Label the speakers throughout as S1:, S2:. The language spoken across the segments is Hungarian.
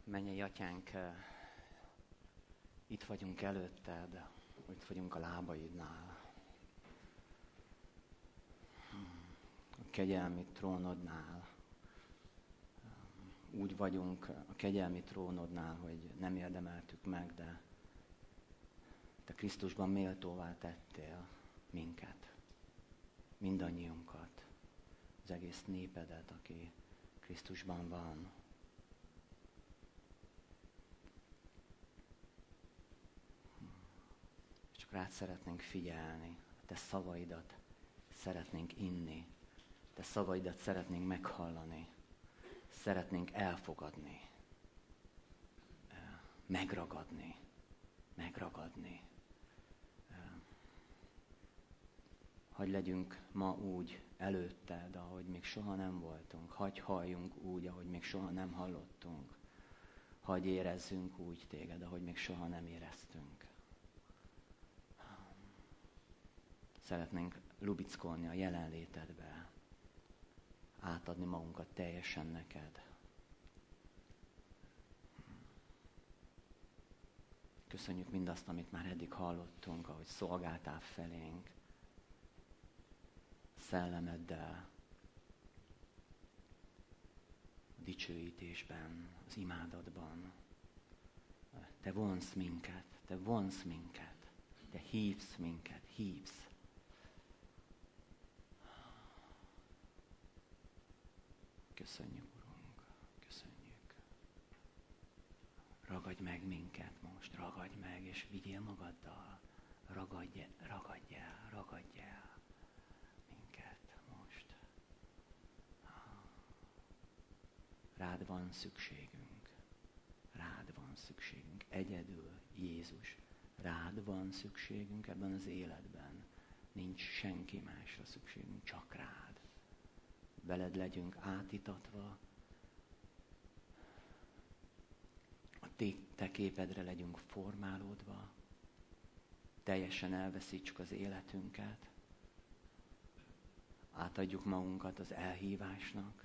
S1: Mennyei Atyánk, itt vagyunk előtted, itt vagyunk a lábaidnál. A kegyelmi trónodnál. Úgy vagyunk a kegyelmi trónodnál, hogy nem érdemeltük meg, de Te Krisztusban méltóvá tettél minket, mindannyiunkat, az egész népedet, aki Krisztusban van. Csak rád szeretnénk figyelni, a Te szavaidat szeretnénk inni, Te szavaidat szeretnénk meghallani, szeretnénk elfogadni, megragadni. Hadd legyünk ma úgy előtted, ahogy még soha nem voltunk. Hadd halljunk úgy, ahogy még soha nem hallottunk. Hadd érezzünk úgy téged, ahogy még soha nem éreztünk. Szeretnénk lubickolni a jelenlétedbe, átadni magunkat teljesen neked. Köszönjük mindazt, amit már eddig hallottunk, ahogy szolgáltál felénk, szellemeddel, a dicsőítésben, az imádatban. Te vonsz minket, Te hívsz minket, hívsz. Köszönjük, Urunk, köszönjük. Ragadj meg minket most, ragadj meg, és vigyél magaddal. Ragadj el minket most. Rád van szükségünk, egyedül, Jézus. Rád van szükségünk ebben az életben. Nincs senki másra szükségünk, csak rád. Veled legyünk átítatva, a te képedre legyünk formálódva, teljesen elveszítsük az életünket, átadjuk magunkat az elhívásnak.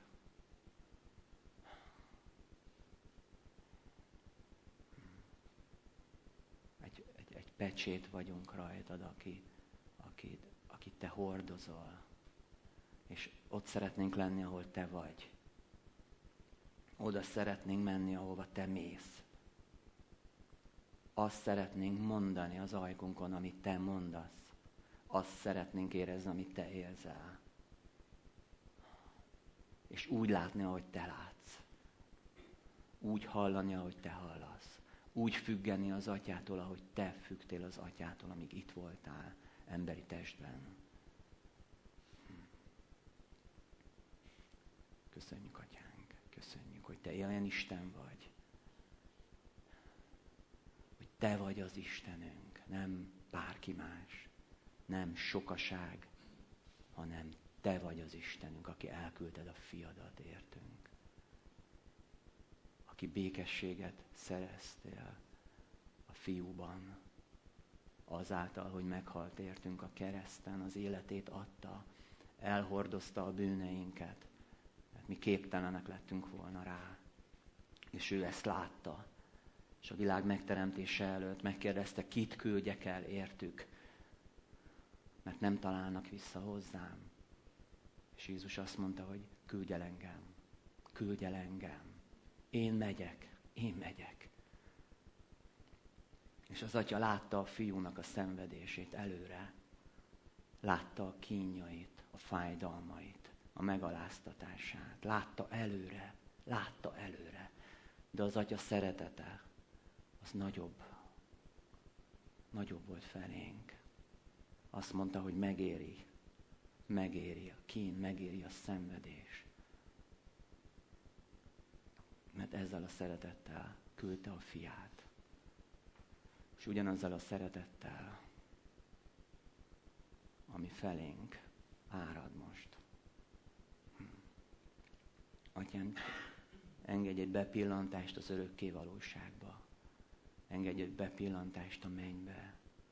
S1: Egy pecsét vagyunk rajtad, akit te hordozol. És ott szeretnénk lenni, ahol te vagy. Oda szeretnénk menni, ahova te mész. Azt szeretnénk mondani az ajkunkon, amit te mondasz. Azt szeretnénk érezni, amit te érzel. És úgy látni, ahogy te látsz. Úgy hallani, ahogy te hallasz. Úgy függeni az Atyától, ahogy te függtél az Atyától, amíg itt voltál emberi testben. Köszönjük, Atyánk, köszönjük, hogy te ilyen Isten vagy. Hogy te vagy az Istenünk, nem bárki más, nem sokaság, hanem te vagy az Istenünk, aki elküldted a fiadat értünk. Aki békességet szereztél a fiúban, azáltal, hogy meghalt értünk a kereszten, az életét adta, elhordozta a bűneinket, mert mi képtelenek lettünk volna rá. És ő ezt látta. És a világ megteremtése előtt megkérdezte, kit küldjek el értük, mert nem találnak vissza hozzám. És Jézus azt mondta, hogy küldj el engem. Én megyek. És az Atya látta a fiúnak a szenvedését előre. Látta a kínjait, a fájdalmait, a megaláztatását. Látta előre. De az Atya szeretete, az nagyobb volt felénk. Azt mondta, hogy megéri a kín, megéri a szenvedés. Mert ezzel a szeretettel küldte a fiát. És ugyanazzal a szeretettel, ami felénk árad most. Atyánk, engedj egy bepillantást az örökké valóságba. Engedj egy bepillantást a mennybe.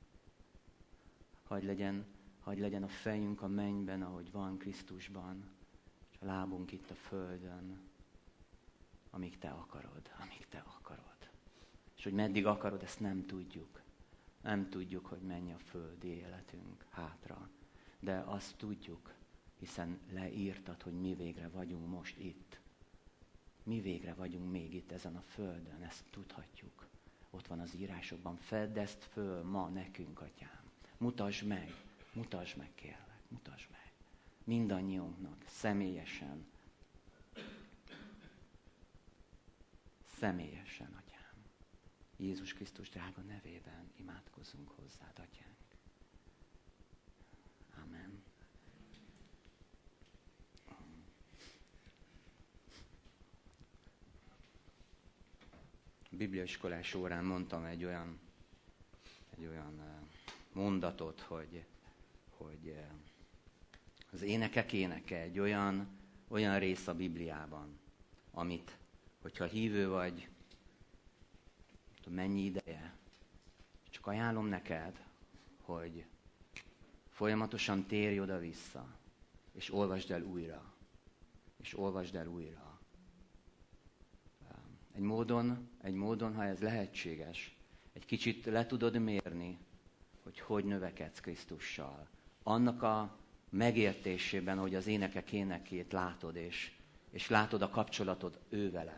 S1: Hadd legyen a fejünk a mennyben, ahogy van Krisztusban, és a lábunk itt a földön. amíg te akarod, amíg te akarod. És hogy meddig akarod, ezt nem tudjuk. Nem tudjuk, hogy mennyi a földi életünk hátra. De azt tudjuk, hiszen leírtad, hogy mi végre vagyunk most itt. Mi végre vagyunk még itt ezen a földön, ezt tudhatjuk. Ott van az írásokban, fedd ezt föl ma nekünk, Atyám. Mutasd meg kérlek, mutasd meg. Mindannyiunknak, személyesen, Atyám. Jézus Krisztus drága nevében imádkozzunk hozzád, Atyánk. Amen. A bibliaiskolás órán mondtam egy olyan mondatot, hogy az énekek éneke egy olyan rész a Bibliában, amit, hogyha hívő vagy, tudom, mennyi ideje, csak ajánlom neked, hogy folyamatosan térj oda-vissza, és olvasd el újra. Egy módon, ha ez lehetséges, egy kicsit le tudod mérni, hogy növekedsz Krisztussal. Annak a megértésében, hogy az énekek énekét látod, és látod a kapcsolatod ő vele.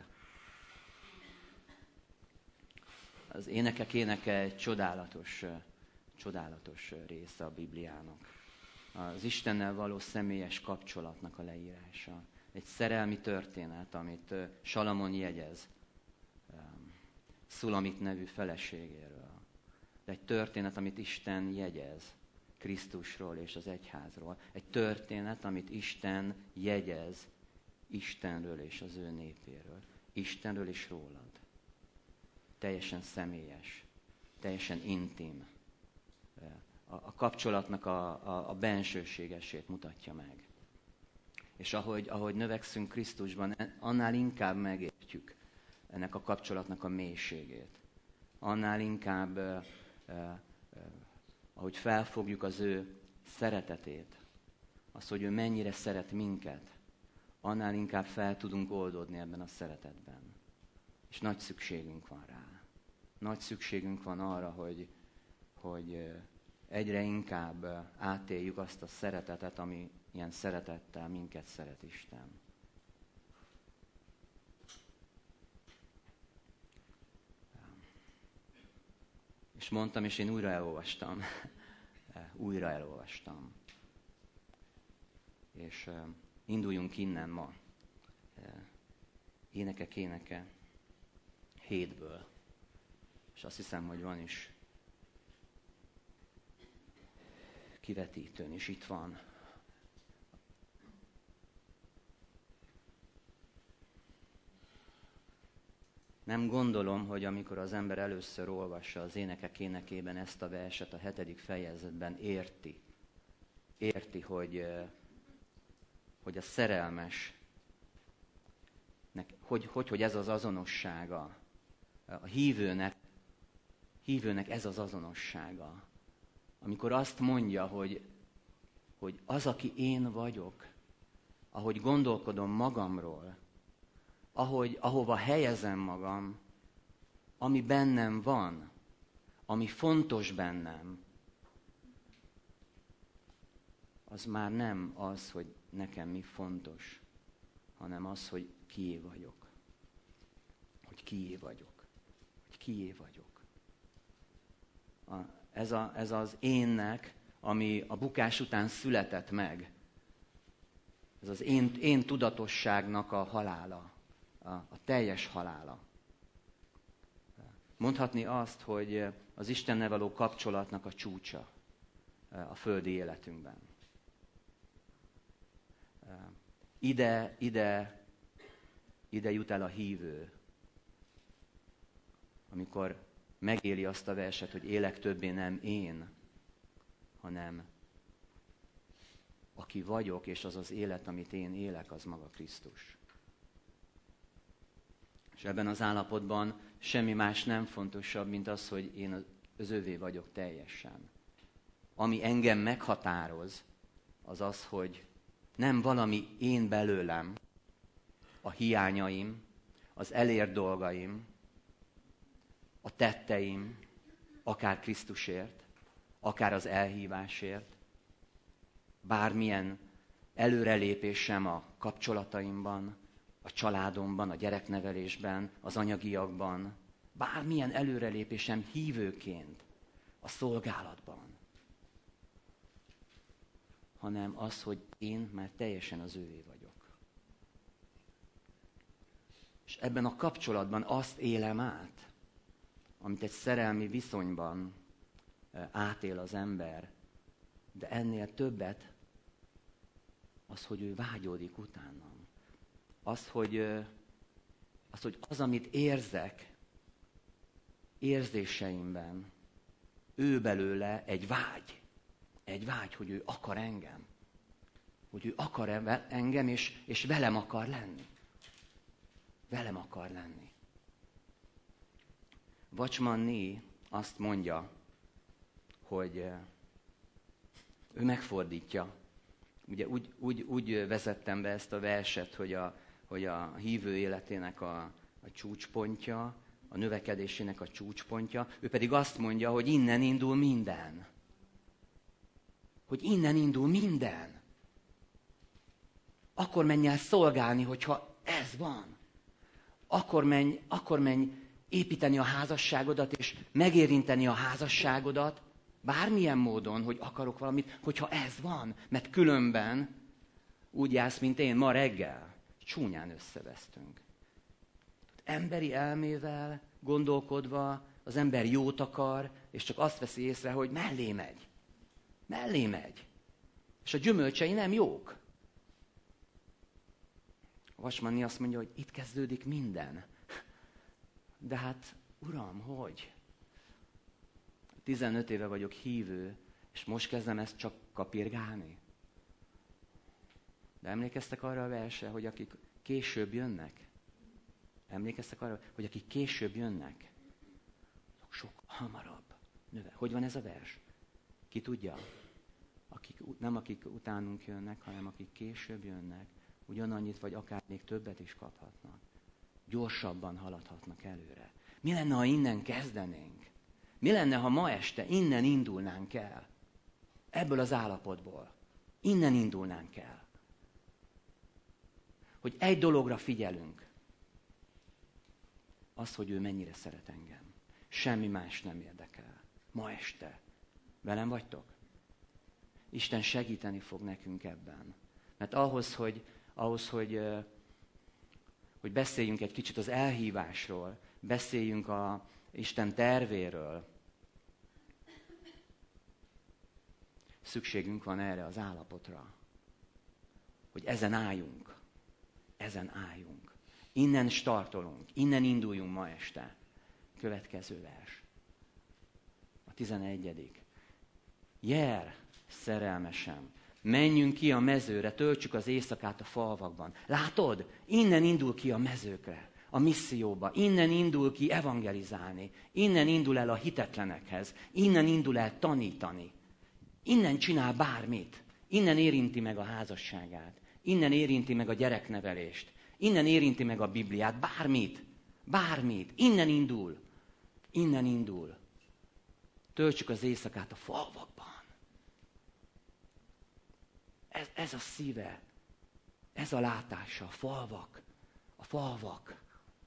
S1: Az énekek éneke egy csodálatos része a Bibliának. Az Istennel való személyes kapcsolatnak a leírása. Egy szerelmi történet, amit Salamon jegyez Szulamit nevű feleségéről. De egy történet, amit Isten jegyez Krisztusról és az egyházról. Egy történet, amit Isten jegyez Istenről és az ő népéről. Istenről és rólad. Teljesen személyes, teljesen intim. A kapcsolatnak a bensőségesét mutatja meg. És ahogy növekszünk Krisztusban, annál inkább megértjük ennek a kapcsolatnak a mélységét. Annál inkább, ahogy felfogjuk az ő szeretetét, azt, hogy ő mennyire szeret minket, annál inkább fel tudunk oldódni ebben a szeretetben. És nagy szükségünk van rá. Nagy szükségünk van arra, hogy egyre inkább átéljük azt a szeretetet, ami ilyen szeretettel minket szeret Isten. És mondtam, és én újra elolvastam. És induljunk innen ma. Énekek éneke 7-ből. És azt hiszem, hogy van is kivetítőn, és itt van. Nem gondolom, hogy amikor az ember először olvassa az énekek énekében ezt a verset a 7. fejezetben érti, hogy a szerelmes, hogy ez az azonossága, a hívőnek ez az azonossága. Amikor azt mondja, hogy az, aki én vagyok, ahogy gondolkodom magamról, ahova helyezem magam, ami bennem van, ami fontos bennem, az már nem az, hogy nekem mi fontos, hanem az, hogy kié vagyok. Hogy kié vagyok. Ez az énnek, ami a bukás után született meg. Ez az én tudatosságnak a halála. A teljes halála. Mondhatni azt, hogy az Istennel való kapcsolatnak a csúcsa a földi életünkben. Ide jut el a hívő, amikor megéli azt a verset, hogy élek többé nem én, hanem aki vagyok, és az az élet, amit én élek, az maga Krisztus. És ebben az állapotban semmi más nem fontosabb, mint az, hogy én az övé vagyok teljesen. Ami engem meghatároz, az az, hogy nem valami én belőlem, a hiányaim, az elért dolgaim, a tetteim, akár Krisztusért, akár az elhívásért, bármilyen előrelépésem a kapcsolataimban, a családomban, a gyereknevelésben, az anyagiakban, bármilyen előrelépésem hívőként a szolgálatban, hanem az, hogy én már teljesen az ővé vagyok. És ebben a kapcsolatban azt élem át, amit egy szerelmi viszonyban átél az ember, de ennél többet az, hogy ő vágyódik utánam. Az, hogy az, amit érzek, érzéseimben, ő belőle egy vágy, hogy ő akar engem. Hogy ő akar engem, és velem akar lenni. Velem akar lenni. Watchman Nee azt mondja, hogy ő megfordítja. Ugye úgy vezettem be ezt a verset, hogy a hívő életének a csúcspontja, a növekedésének a csúcspontja, ő pedig azt mondja, hogy innen indul minden. Hogy innen indul minden. Akkor menj el szolgálni, hogyha ez van. Akkor menj építeni a házasságodat, és megérinteni a házasságodat, bármilyen módon, hogy akarok valamit, hogyha ez van. Mert különben úgy jársz, mint én ma reggel. Csúnyán összevesztünk. Emberi elmével gondolkodva az ember jót akar, és csak azt veszi észre, hogy mellé megy. Mellé megy. És a gyümölcsei nem jók. A Watchman Nee azt mondja, hogy itt kezdődik minden. De hát, Uram, hogy? 15 éve vagyok hívő, és most kezdem ezt csak kapirgálni. De emlékeztek arra a versre, hogy akik később jönnek? Emlékeztek arra, hogy akik később jönnek? Sok hamarabb. Hogy van ez a vers? Ki tudja? Nem akik utánunk jönnek, hanem akik később jönnek, ugyanannyit, vagy akár még többet is kaphatnak. Gyorsabban haladhatnak előre. Mi lenne, ha innen kezdenénk? Mi lenne, ha ma este innen indulnánk el? Ebből az állapotból. Innen indulnánk el. Hogy egy dologra figyelünk. Az, hogy ő mennyire szeret engem. Semmi más nem érdekel. Ma este. Velem vagytok? Isten segíteni fog nekünk ebben. Mert ahhoz, hogy beszéljünk egy kicsit az elhívásról, beszéljünk a Isten tervéről, szükségünk van erre az állapotra. Hogy ezen álljunk. Ezen álljunk. Innen startolunk. Innen induljunk ma este. Következő vers. A 11. Jel, szerelmesem, menjünk ki a mezőre, töltsük az éjszakát a falvakban. Látod? Innen indul ki a mezőkre, a misszióba. Innen indul ki evangelizálni. Innen indul el a hitetlenekhez. Innen indul el tanítani. Innen csinál bármit. Innen érinti meg a házasságát. Innen érinti meg a gyereknevelést. Innen érinti meg a Bibliát. Bármit. Bármit. Innen indul. Innen indul. Töltsük az éjszakát a falvakban. Ez a szíve. Ez a látása. A falvak. A falvak.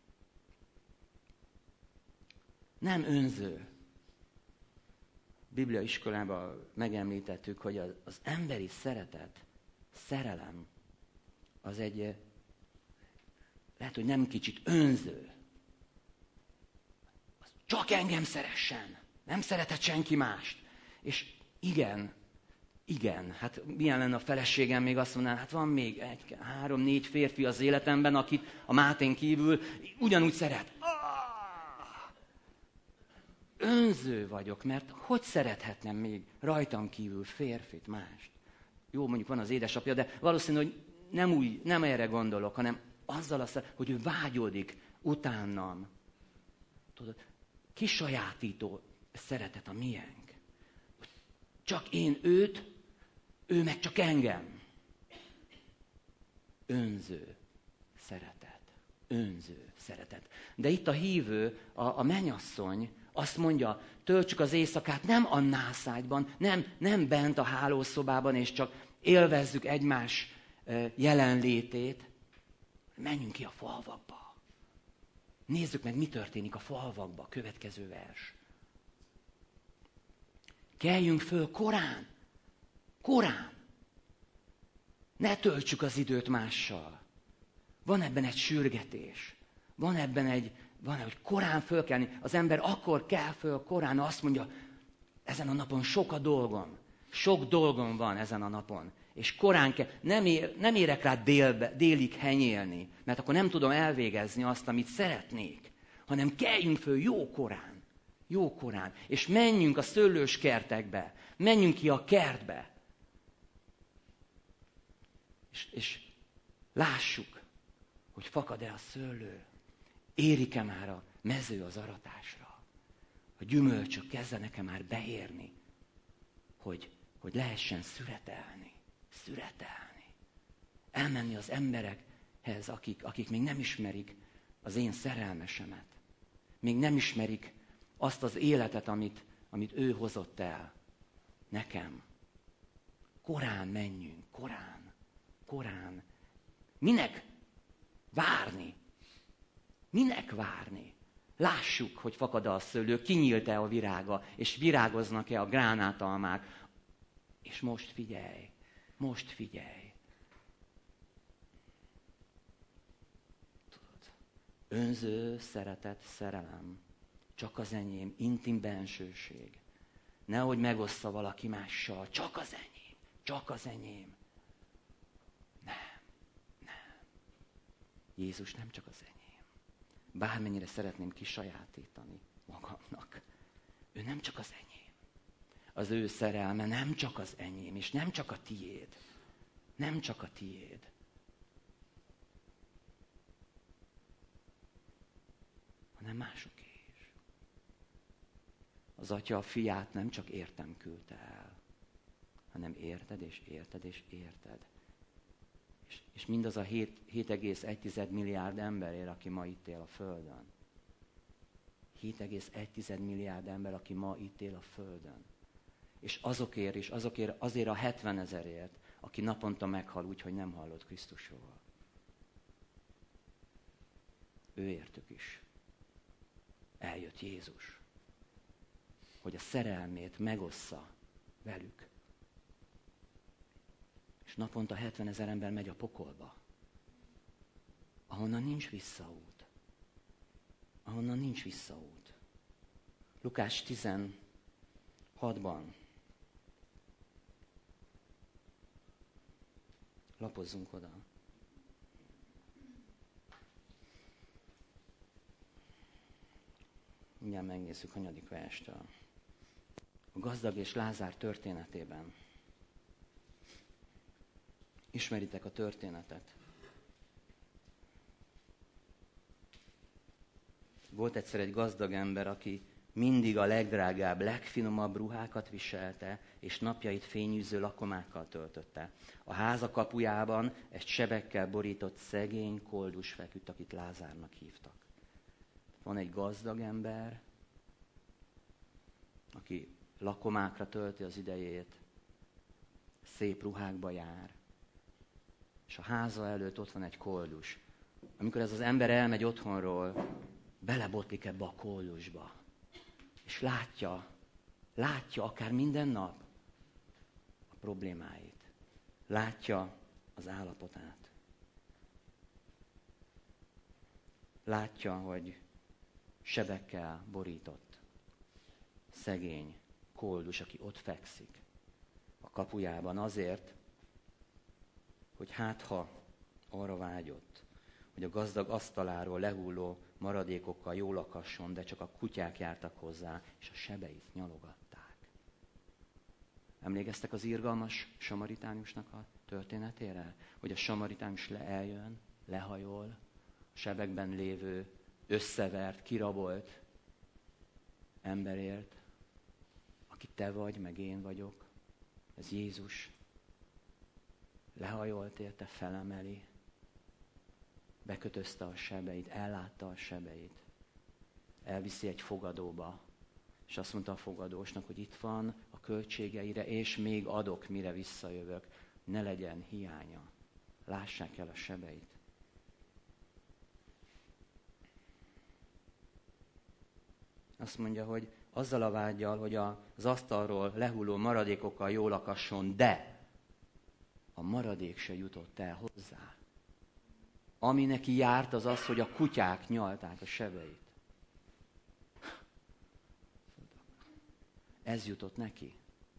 S1: Nem önző. Biblia iskolában megemlítettük, hogy az emberi szeretet, szerelem, az egy, lehet, hogy nem kicsit önző. Az csak engem szeressen. Nem szeretett senki mást. És igen, hát milyen lenne a feleségem még azt mondaná, hát van még 3-4 férfi az életemben, akit a Mátén kívül ugyanúgy szeret. Önző vagyok, mert hogy szerethetnem még rajtam kívül férfit, mást? Jó, mondjuk van az édesapja, de valószínű, hogy nem erre gondolok, hanem azzal hogy ő vágyódik utánam. Tudod, kisajátító szeretet a miénk. Csak én őt, ő meg csak engem. Önző szeretet. Önző szeretet. De itt a hívő, a mennyasszony azt mondja, töltsük az éjszakát nem a nászágyban, nem bent a hálószobában, és csak élvezzük egymás jelenlétét. Menjünk ki a falvakba. Nézzük meg, mi történik a falvakba, következő vers. Keljünk föl korán. Korán. Ne töltsük az időt mással. Van ebben egy sürgetés. Van ebben hogy korán fölkelni. Az ember akkor kell föl korán, azt mondja, ezen a napon sok a dolgom. Sok dolgom van ezen a napon. És korán kell. Nem érek rá délig henyélni, mert akkor nem tudom elvégezni azt, amit szeretnék. Hanem keljünk föl jó korán. Jó korán. És menjünk a szőlős kertekbe. Menjünk ki a kertbe. És lássuk, hogy fakad-e a szőlő. Érik-e már a mező az aratásra. A gyümölcsök kezdenek-e már beérni, hogy lehessen szüretelni. Szüretelni. Elmenni az emberekhez, akik még nem ismerik az én szerelmesemet. Még nem ismerik azt az életet, amit ő hozott el nekem. Korán menjünk, korán. Minek várni? Minek várni? Lássuk, hogy fakad a szőlő, kinyílt-e a virága, és virágoznak-e a gránátalmák. És most figyelj. Tudod, önző szeretet, szerelem, csak az enyém, intim bensőség. Nehogy megossza valaki mással, csak az enyém. Nem. Jézus nem csak az enyém. Bármennyire szeretném kisajátítani magamnak. Ő nem csak az enyém. Az ő szerelme nem csak az enyém, és nem csak a tiéd. Nem csak a tiéd. Hanem másoké is. Az Atya a fiát nem csak értem küldte el, hanem érted. És mindaz a 7,1 milliárd emberért, aki ma itt él a Földön. 7,1 milliárd ember, aki ma itt él a Földön. És azért a 70 000-ért, aki naponta meghal úgy, hogy nem hallott Krisztusról. Ő értük is. Eljött Jézus, hogy a szerelmét megossza velük. És naponta 70 000 ember megy a pokolba, ahonnan nincs visszaút. Lukás 16-ban. Lapozzunk oda. Mindjárt megnézzük, hanyadik verstől. A gazdag és Lázár történetében. Ismeritek a történetet. Volt egyszer egy gazdag ember, aki mindig a legdrágább, legfinomabb ruhákat viselte, és napjait fényűző lakomákkal töltötte. A háza kapujában egy sebekkel borított szegény koldus feküdt, akit Lázárnak hívtak. Van egy gazdag ember, aki lakomákra tölti az idejét, szép ruhákba jár, és a háza előtt ott van egy koldus. Amikor ez az ember elmegy otthonról, belebotlik ebbe a koldusba. És látja akár minden nap a problémáit. Látja az állapotát. Látja, hogy sebekkel borított szegény koldus, aki ott fekszik a kapujában azért, hogy ha arra vágyott, hogy a gazdag asztaláról lehulló maradékokkal jól lakasson, de csak a kutyák jártak hozzá, és a sebeit nyalogatták. Emlékeztek az irgalmas samaritánusnak a történetére? Hogy a samaritánus eljön, lehajol, a sebekben lévő, összevert, kirabolt emberért, aki te vagy, meg én vagyok. Ez Jézus. Lehajolt érte, felemeli, bekötözte a sebeit, ellátta a sebeit. Elviszi egy fogadóba, és azt mondta a fogadósnak, hogy itt van a költségeire, és még adok, mire visszajövök. Ne legyen hiánya. Lássák el a sebeit. Azt mondja, hogy azzal a vággyal, hogy az asztalról lehulló maradékokkal jól lakasson, de a maradék se jutott el hozzá. Ami neki járt, az az, hogy a kutyák nyalták a sebeit. Ez jutott neki.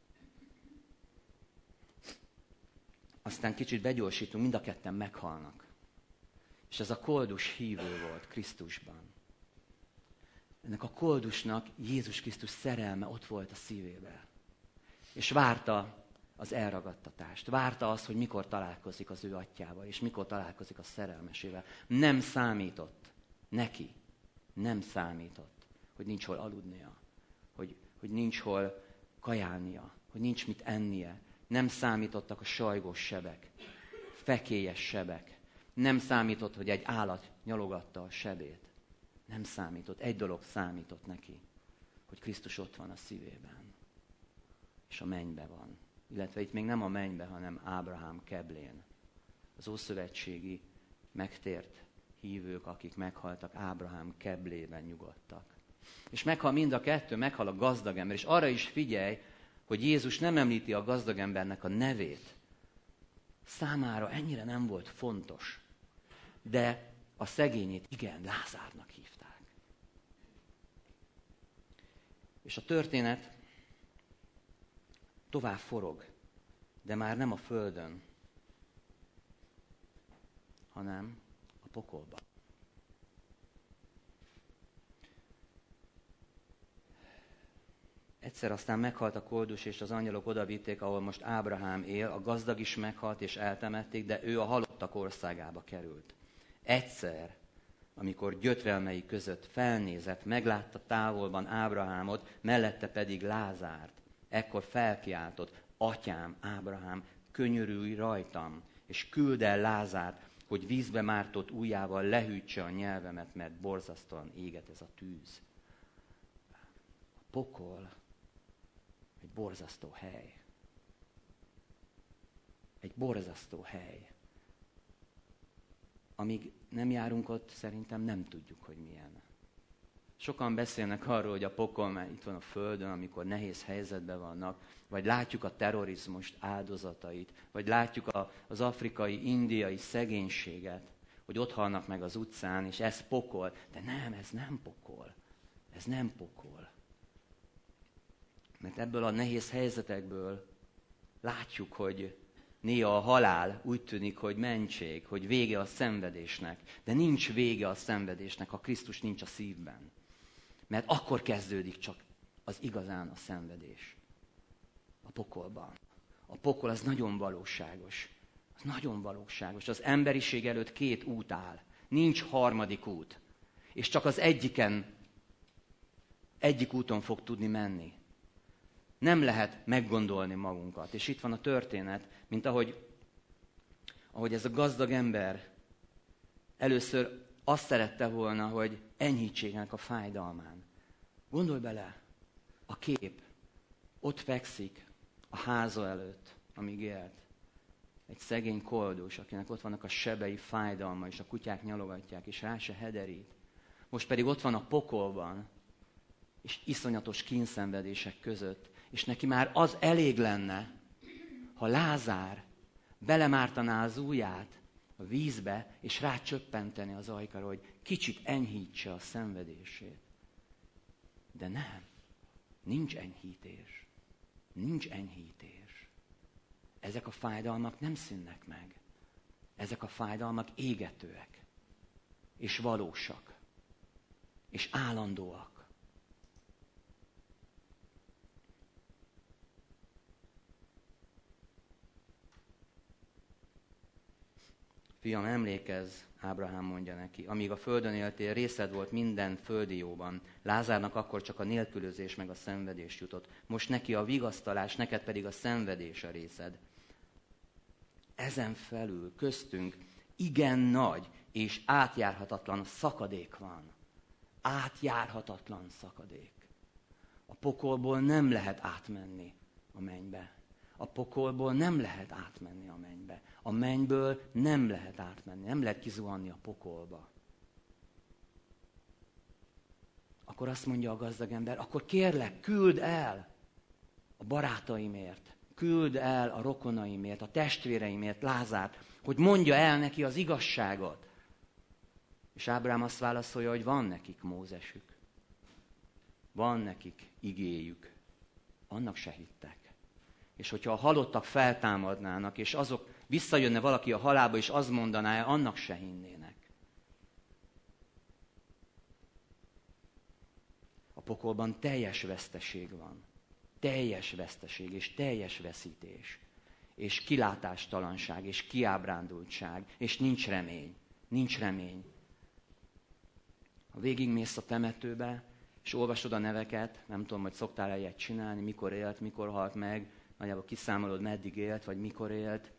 S1: Aztán kicsit begyorsítunk, mind a ketten meghalnak. És ez a koldus hívő volt Krisztusban. Ennek a koldusnak Jézus Krisztus szerelme ott volt a szívében. És várta az elragadtatást. Várta azt, hogy mikor találkozik az ő atyjával, és mikor találkozik a szerelmesével. Nem számított neki. Nem számított, hogy nincs hol aludnia, hogy nincs hol kajálnia, hogy nincs mit ennie. Nem számítottak a sajgós sebek, fekélyes sebek. Nem számított, hogy egy állat nyalogatta a sebét. Nem számított. Egy dolog számított neki, hogy Krisztus ott van a szívében. És a mennybe van. Illetve itt még nem a mennybe, hanem Ábrahám keblén. Az ószövetségi megtért hívők, akik meghaltak, Ábrahám keblében nyugodtak. És meghal mind a kettő, meghal a gazdag ember. És arra is figyelj, hogy Jézus nem említi a gazdag embernek a nevét. Számára ennyire nem volt fontos. De a szegényét igen, Lázárnak hívták. És a történet tovább forog, de már nem a földön, hanem a pokolban. Egyszer aztán meghalt a koldus, és az angyalok odavitték, ahol most Ábrahám él. A gazdag is meghalt, és eltemették, de ő a halottak országába került. Egyszer, amikor gyötrelmei között felnézett, meglátta távolban Ábrahámot, mellette pedig Lázárt. Ekkor felkiáltott: Atyám, Ábrahám, könyörülj rajtam, és küld el Lázárt, hogy vízbe mártott ujjával lehűtse a nyelvemet, mert borzasztóan éget ez a tűz. A pokol egy borzasztó hely. Egy borzasztó hely. Amíg nem járunk ott, szerintem nem tudjuk, hogy milyen. Sokan beszélnek arról, hogy a pokol már itt van a földön, amikor nehéz helyzetben vannak, vagy látjuk a terrorizmust áldozatait, vagy látjuk az afrikai, indiai szegénységet, hogy ott halnak meg az utcán, és ez pokol. De nem, ez nem pokol. Ez nem pokol. Mert ebből a nehéz helyzetekből látjuk, hogy néha a halál úgy tűnik, hogy mentség, hogy vége a szenvedésnek. De nincs vége a szenvedésnek, ha Krisztus nincs a szívben. Mert akkor kezdődik csak az igazán a szenvedés. A pokolban. A pokol az nagyon valóságos. Az nagyon valóságos. Az emberiség előtt 2 út áll. Nincs harmadik út. És csak az egyik úton fog tudni menni. Nem lehet meggondolni magunkat. És itt van a történet, mint ahogy ez a gazdag ember először azt szerette volna, hogy enyhítsének a fájdalmán. Gondolj bele, a kép ott fekszik a háza előtt, amíg élt. Egy szegény koldus, akinek ott vannak a sebei, fájdalma, és a kutyák nyalogatják, és rá se hederít. Most pedig ott van a pokolban, és iszonyatos kínszenvedések között, és neki már az elég lenne, ha Lázár belemártaná az ujját a vízbe, és rácsöppenteni az ajkára, hogy kicsit enyhítse a szenvedését. De nem. Nincs enyhítés. Nincs enyhítés. Ezek a fájdalmak nem szűnnek meg. Ezek a fájdalmak égetőek. És valósak. És állandóak. Fiam, emlékezz, Ábrahám mondja neki, amíg a földön éltél, részed volt minden földi jóban. Lázárnak akkor csak a nélkülözés meg a szenvedés jutott. Most neki a vigasztalás, neked pedig a szenvedés a részed. Ezen felül köztünk igen nagy, és átjárhatatlan szakadék van. Átjárhatatlan szakadék. A pokolból nem lehet átmenni a mennybe. A pokolból nem lehet átmenni a mennybe. A mennyből nem lehet átmenni. Nem lehet kizuhanni a pokolba. Akkor azt mondja a gazdag ember, akkor kérlek, küld el a barátaimért, küld el a rokonaimért, a testvéreimért Lázárt, hogy mondja el neki az igazságot. És Ábrám azt válaszolja, hogy van nekik Mózesük. Van nekik igéjük. Annak se hittek. És hogyha a halottak feltámadnának, és azok visszajönne valaki a halálba, és azt mondaná, annak se hinnének. A pokolban teljes veszteség van. Teljes veszteség, és teljes veszítés. És kilátástalanság, és kiábrándultság, és nincs remény. Nincs remény. Ha végigmész a temetőbe, és olvasod a neveket, nem tudom, hogy szoktál-e ilyet csinálni, mikor élt, mikor halt meg, nagyjából kiszámolod, meddig élt, vagy mikor élt.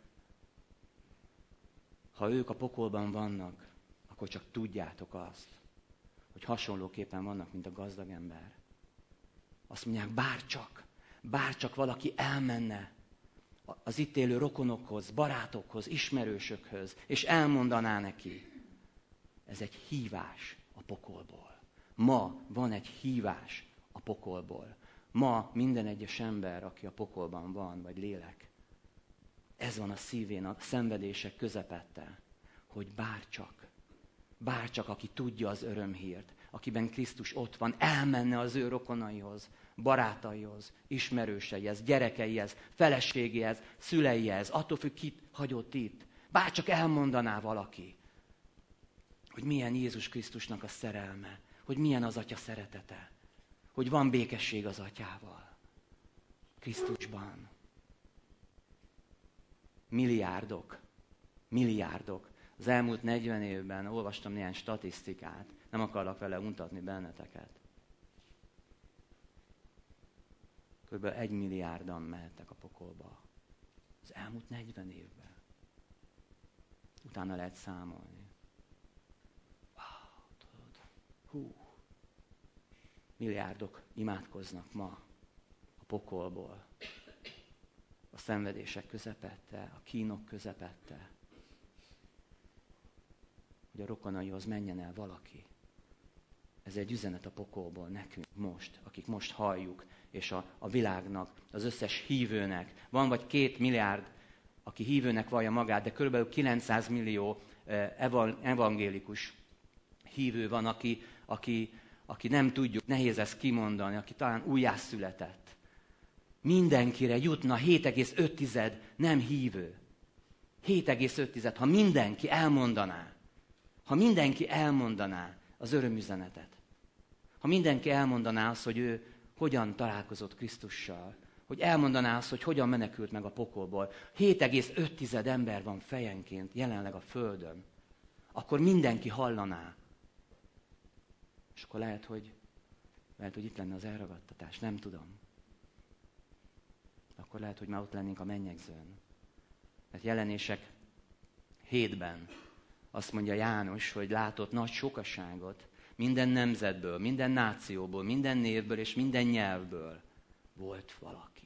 S1: Ha ők a pokolban vannak, akkor csak tudjátok azt, hogy hasonlóképpen vannak, mint a gazdag ember. Azt mondják, bárcsak valaki elmenne az itt élő rokonokhoz, barátokhoz, ismerősökhöz, és elmondaná neki. Ez egy hívás a pokolból. Ma van egy hívás a pokolból. Ma minden egyes ember, aki a pokolban van, vagy lélek, ez van a szívén, a szenvedések közepette, hogy bárcsak, aki tudja az örömhírt, akiben Krisztus ott van, elmenne az ő rokonaihoz, barátaihoz, ismerőseihez, gyerekeihez, feleségéhez, szüleihez, attól függ, kit hagyott itt. Bárcsak elmondaná valaki, hogy milyen Jézus Krisztusnak a szerelme, hogy milyen az Atya szeretete, hogy van békesség az Atyával. Krisztusban. Milliárdok. Az elmúlt 40 évben olvastam néhány statisztikát, nem akarlak vele untatni benneteket. Kb. 1 milliárdan mehettek a pokolba. Az elmúlt 40 évben. Utána lehet számolni. Wow, tudod. Milliárdok imádkoznak ma a pokolból. A szenvedések közepette, a kínok közepette. Hogy a rokonaihoz menjen el valaki. Ez egy üzenet a pokolból nekünk most, akik most halljuk, és a világnak, az összes hívőnek. Van vagy 2 milliárd, aki hívőnek vallja magát, de kb. 900 millió evangélikus hívő van, aki nem tudjuk, nehéz ezt kimondani, aki talán újjászületett. Mindenkire jutna 7,5 nem hívő. 7,5, ha mindenki elmondaná az örömüzenetet. Ha mindenki elmondaná azt, hogy ő hogyan találkozott Krisztussal, hogy elmondaná azt, hogy hogyan menekült meg a pokolból. 7,5 ember van fejenként jelenleg a Földön. Akkor mindenki hallaná. És akkor lehet, hogy itt lenne az elragadtatás, nem tudom. Akkor lehet, hogy már ott lennénk a mennyegzőn. Mert Jelenések 7-ben azt mondja János, hogy látott nagy sokaságot minden nemzetből, minden nációból, minden névből és minden nyelvből. Volt valaki.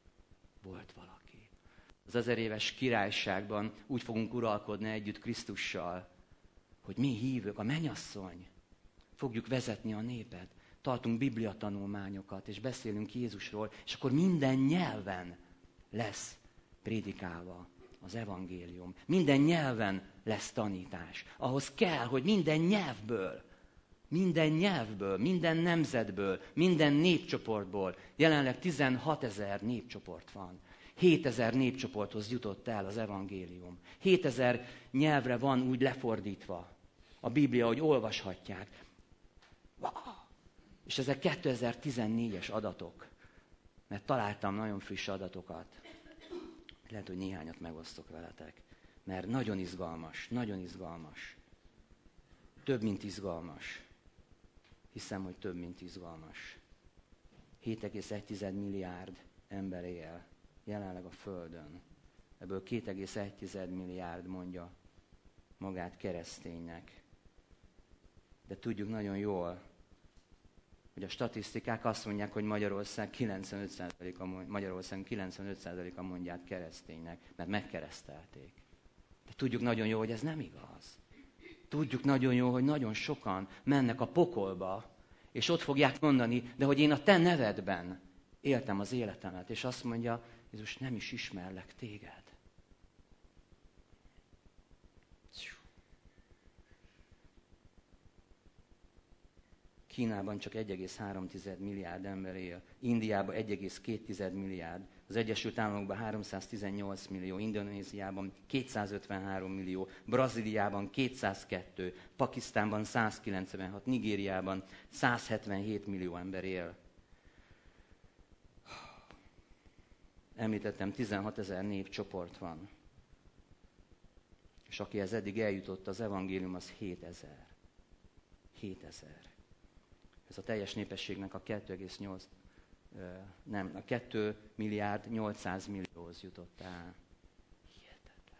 S1: Az 1000 éves királyságban úgy fogunk uralkodni együtt Krisztussal, hogy mi hívők, a mennyasszony, fogjuk vezetni a népet. Tartunk bibliatanulmányokat, és beszélünk Jézusról, és akkor minden nyelven lesz prédikálva az evangélium. Minden nyelven lesz tanítás. Ahhoz kell, hogy minden nyelvből, minden nemzetből, minden népcsoportból, jelenleg 16 000 népcsoport van. 7000 népcsoporthoz jutott el az evangélium. 7000 nyelvre van úgy lefordítva a Biblia, hogy olvashatják. Wow. És ezek 2014-es adatok. Mert találtam nagyon friss adatokat. Lehet, hogy néhányat megosztok veletek. Mert nagyon izgalmas. Több, mint izgalmas. Hiszem, hogy több, mint izgalmas. 7,1 milliárd ember él jelenleg a Földön. Ebből 2,1 milliárd mondja magát kereszténynek. De tudjuk nagyon jól, hogy a statisztikák azt mondják, hogy Magyarország 95%-a mondja kereszténynek, mert megkeresztelték. De tudjuk nagyon jól, hogy ez nem igaz. Tudjuk nagyon jól, hogy nagyon sokan mennek a pokolba, és ott fogják mondani, de hogy én a te nevedben éltem az életemet, és azt mondja, Jézus, nem is ismerlek téged. Kínában csak 1,3 milliárd ember él, Indiában 1,2 milliárd, az Egyesült Államokban 318 millió, Indonéziában 253 millió, Brazíliában 202, Pakisztánban 196, Nigériában 177 millió ember él. Említettem, 16 000 népcsoport van. És akihez eddig eljutott az evangélium, az 7000. 7000. Ez a teljes népességnek a 2 milliárd 800 millióhoz jutott el. Hihetetlen.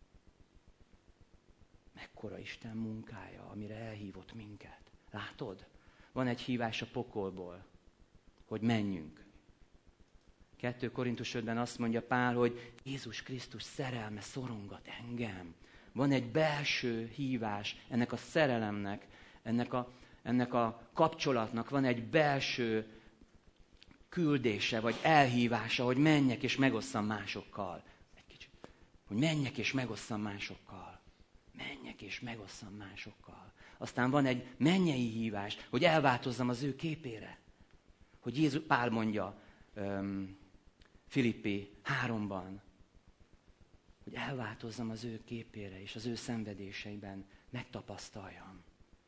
S1: Mekkora Isten munkája, amire elhívott minket. Látod? Van egy hívás a pokolból, hogy menjünk. 2 Korintus 5-ben azt mondja Pál, hogy Jézus Krisztus szerelme szorongat engem. Van egy belső hívás ennek a szerelemnek, ennek a kapcsolatnak van egy belső küldése, vagy elhívása, hogy menjek és megosszam másokkal. Egy kicsit. Hogy menjek és megosszam másokkal. Menjek és megosszam másokkal. Aztán van egy mennyei hívás, hogy elváltozzam az ő képére. Hogy Jézus, Pál mondja Filippi 3-ban, hogy elváltozzam az ő képére, és az ő szenvedéseiben megtapasztaljam.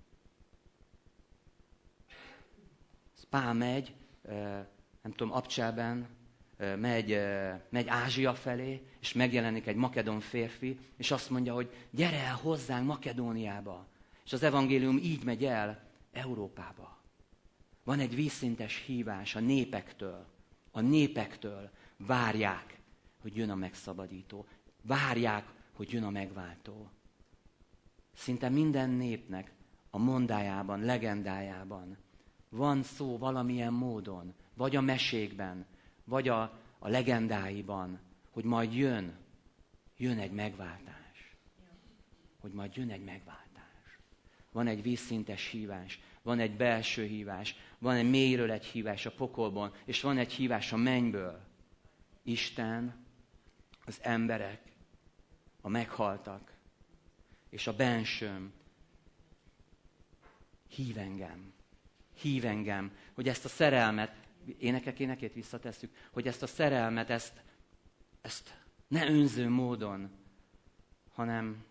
S1: Pál megy, nem tudom, Abcselben, megy Ázsia felé, és megjelenik egy makedón férfi, és azt mondja, hogy gyere el hozzánk Makedóniába. És az evangélium így megy el Európába. Van egy vízszintes hívás a népektől. A népektől várják, hogy jön a megszabadító. Várják, hogy jön a megváltó. Szinte minden népnek a mondájában, legendájában van szó valamilyen módon, vagy a mesékben, vagy a legendáiban, hogy majd jön egy megváltás. Hogy majd jön egy megváltás. Van egy vízszintes hívás, van egy belső hívás, van egy mélyről egy hívás a pokolból, és van egy hívás a mennyből. Isten, az emberek, a meghaltak, és a bensőm hív engem, hogy ezt a szerelmet, énekét visszatesszük, hogy ezt a szerelmet, ezt ne önző módon, hanem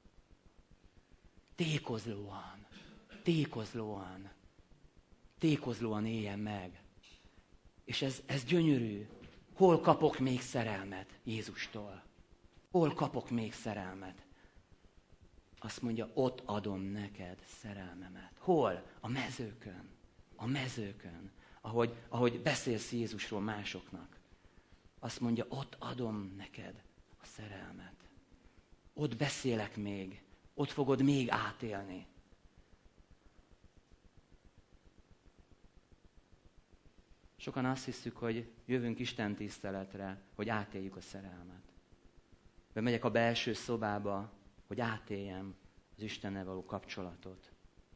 S1: tékozlóan éljen meg. És ez gyönyörű. Hol kapok még szerelmet Jézustól? Hol kapok még szerelmet? Azt mondja, ott adom neked szerelmemet. Hol? A mezőkön. A mezőkön. Ahogy beszélsz Jézusról másoknak. Azt mondja, ott adom neked a szerelmet. Ott beszélek még. Ott fogod még átélni. Sokan azt hiszük, hogy jövünk Isten tiszteletre, hogy átéljük a szerelmet. Bemegyek a belső szobába, hogy átéljem az Istennel való kapcsolatot.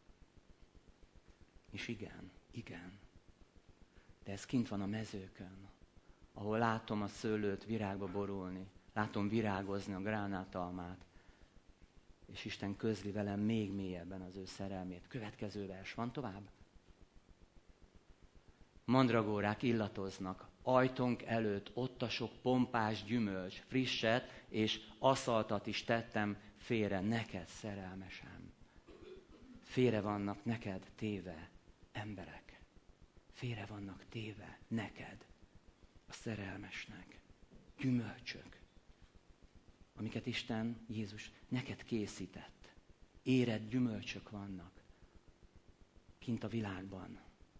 S1: És igen. De ez kint van a mezőkön, ahol látom a szőlőt virágba borulni, látom virágozni a gránátalmát, és Isten közli velem még mélyebben az ő szerelmét. Következő vers van tovább? Mandragórák illatoznak, ajtónk előtt ott a sok pompás gyümölcs, frisset és aszaltat is tettem félre neked, szerelmesem. Félre vannak neked téve emberek. Félre vannak téve neked, a szerelmesnek. Gyümölcsök, amiket Isten, Jézus neked készített. Érett gyümölcsök vannak kint a világban,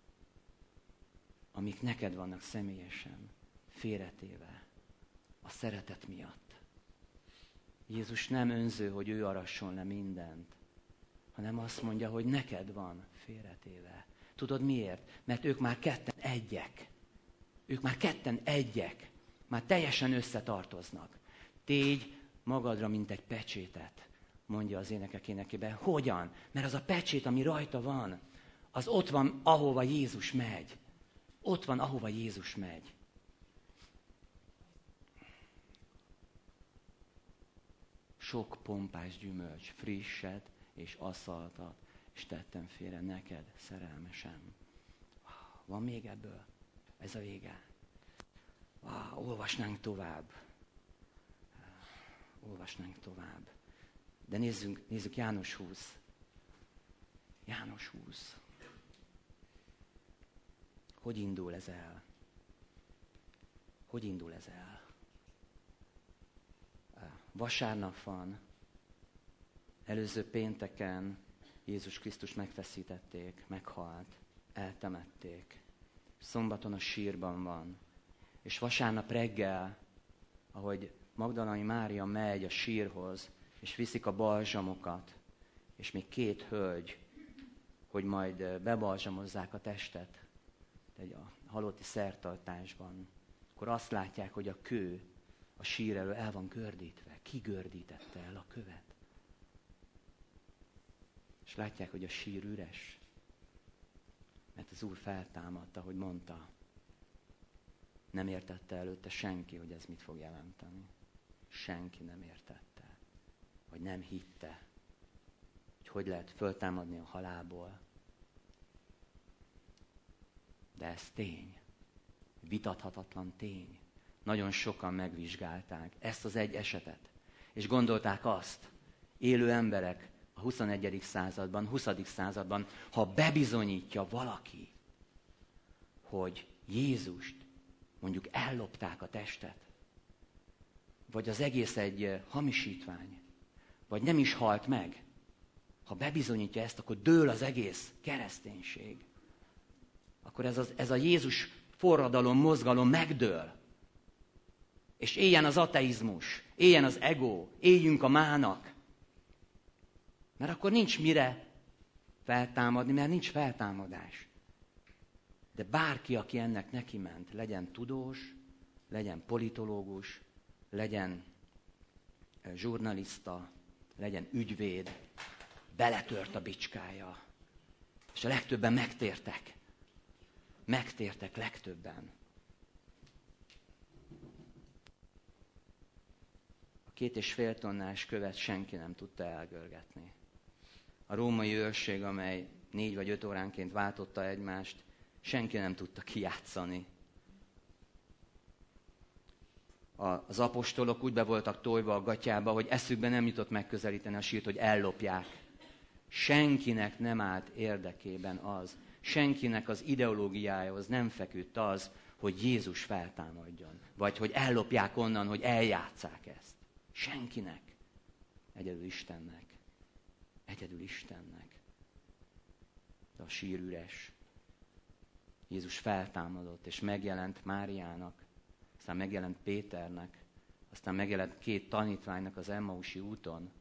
S1: amik neked vannak személyesen, félretéve a szeretet miatt. Jézus nem önző, hogy ő arasson le mindent, hanem azt mondja, hogy neked van félretéve. Tudod miért? Mert ők már ketten egyek. Ők már ketten egyek. Már teljesen összetartoznak. Tégy magadra, mint egy pecsétet, mondja az énekek énekében. Hogyan? Mert az a pecsét, ami rajta van, az ott van, ahova Jézus megy. Ott van, ahova Jézus megy. Sok pompás gyümölcs, frisset és aszaltat, és tettem félre neked, szerelmesem. Van még ebből? Ez a vége. Olvasnánk tovább. Olvasnánk tovább. De nézzük János 20. János 20. Hogy indul ez el? Hogy indul ez el? Vasárnap van, előző pénteken Jézus Krisztus megfeszítették, meghalt, eltemették. Szombaton a sírban van. És vasárnap reggel, ahogy Magdalai Mária megy a sírhoz, és viszik a balzsamokat, és még 2 hölgy, hogy majd bebalzsamozzák a testet egy a halotti szertartásban, akkor azt látják, hogy a kő a sír elől el van gördítve. Ki gördítette el a követ? És látják, hogy a sír üres. Mert az Úr feltámadta, hogy mondta. Nem értette előtte senki, hogy ez mit fog jelenteni. Senki nem értette. Vagy nem hitte. Hogy lehet föltámadni a halálból. De ez tény. Vitathatatlan tény. Nagyon sokan megvizsgálták ezt az egy esetet. És gondolták azt, élő emberek a 21. században, 20. században, ha bebizonyítja valaki, hogy Jézust mondjuk ellopták a testet, vagy az egész egy hamisítvány, vagy nem is halt meg, ha bebizonyítja ezt, akkor dől az egész kereszténység. Akkor ez a Jézus forradalom, mozgalom megdől. És éljen az ateizmus, éljen az ego, éljünk a mának. Mert akkor nincs mire feltámadni, mert nincs feltámadás. De bárki, aki ennek neki ment, legyen tudós, legyen politológus, legyen zsurnalista, legyen ügyvéd, beletört a bicskája. És a legtöbben megtértek. Megtértek legtöbben. A 2,5 tonnás követ senki nem tudta elgörgetni. A római őrség, amely 4 vagy 5 óránként váltotta egymást, senki nem tudta kijátszani. Az apostolok úgy be voltak tojva a gatyába, hogy eszükbe nem jutott megközelíteni a sírt, hogy ellopják. Senkinek nem állt érdekében az, senkinek az ideológiájához nem feküdt az, hogy Jézus feltámadjon. Vagy hogy ellopják onnan, hogy eljátsszák ezt. Senkinek. Egyedül Istennek. Egyedül Istennek. De a sír üres. Jézus feltámadott, és megjelent Máriának, aztán megjelent Péternek, aztán megjelent 2 tanítványnak az Emmausi úton.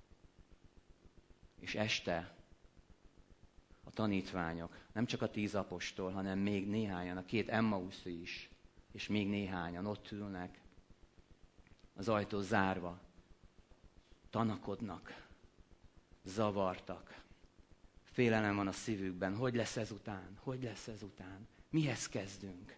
S1: És este a tanítványok, nem csak a 10 apostol, hanem még néhányan, a 2 Emmauszi is, és még néhányan ott ülnek, az ajtó zárva, tanakodnak, zavartak. Félelem van a szívükben. Hogy lesz ezután? Hogy lesz ezután? Mihez kezdünk?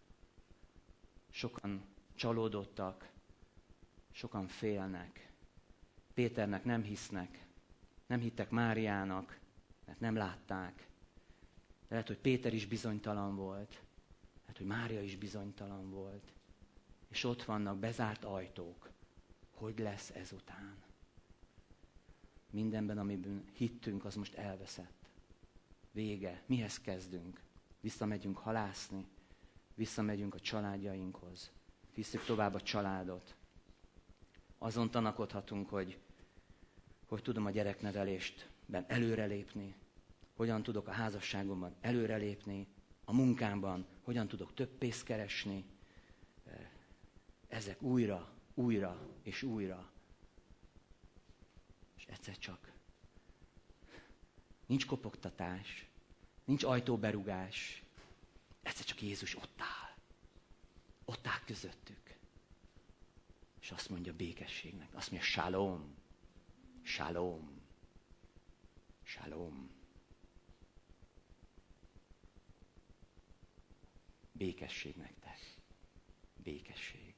S1: Sokan csalódottak, sokan félnek. Péternek nem hisznek, nem hittek Máriának, mert nem látták. De lehet, hogy Péter is bizonytalan volt, lehet, hogy Mária is bizonytalan volt. És ott vannak bezárt ajtók. Hogy lesz ezután? Mindenben, amiben hittünk, az most elveszett. Vége. Mihez kezdünk? Visszamegyünk halászni, visszamegyünk a családjainkhoz, visszük tovább a családot. Azon tanakodhatunk, hogy tudom a gyereknevelésben előrelépni, hogyan tudok a házasságomban előrelépni, a munkámban, hogyan tudok több pénzt keresni. Ezek újra és újra. Egyszer csak. Nincs kopogtatás, nincs ajtóberugás. Egyszer csak Jézus ott áll. Ott áll közöttük. És azt mondja békességnek. Azt mondja, shalom. Shalom. Shalom. Békesség nektek. Békesség.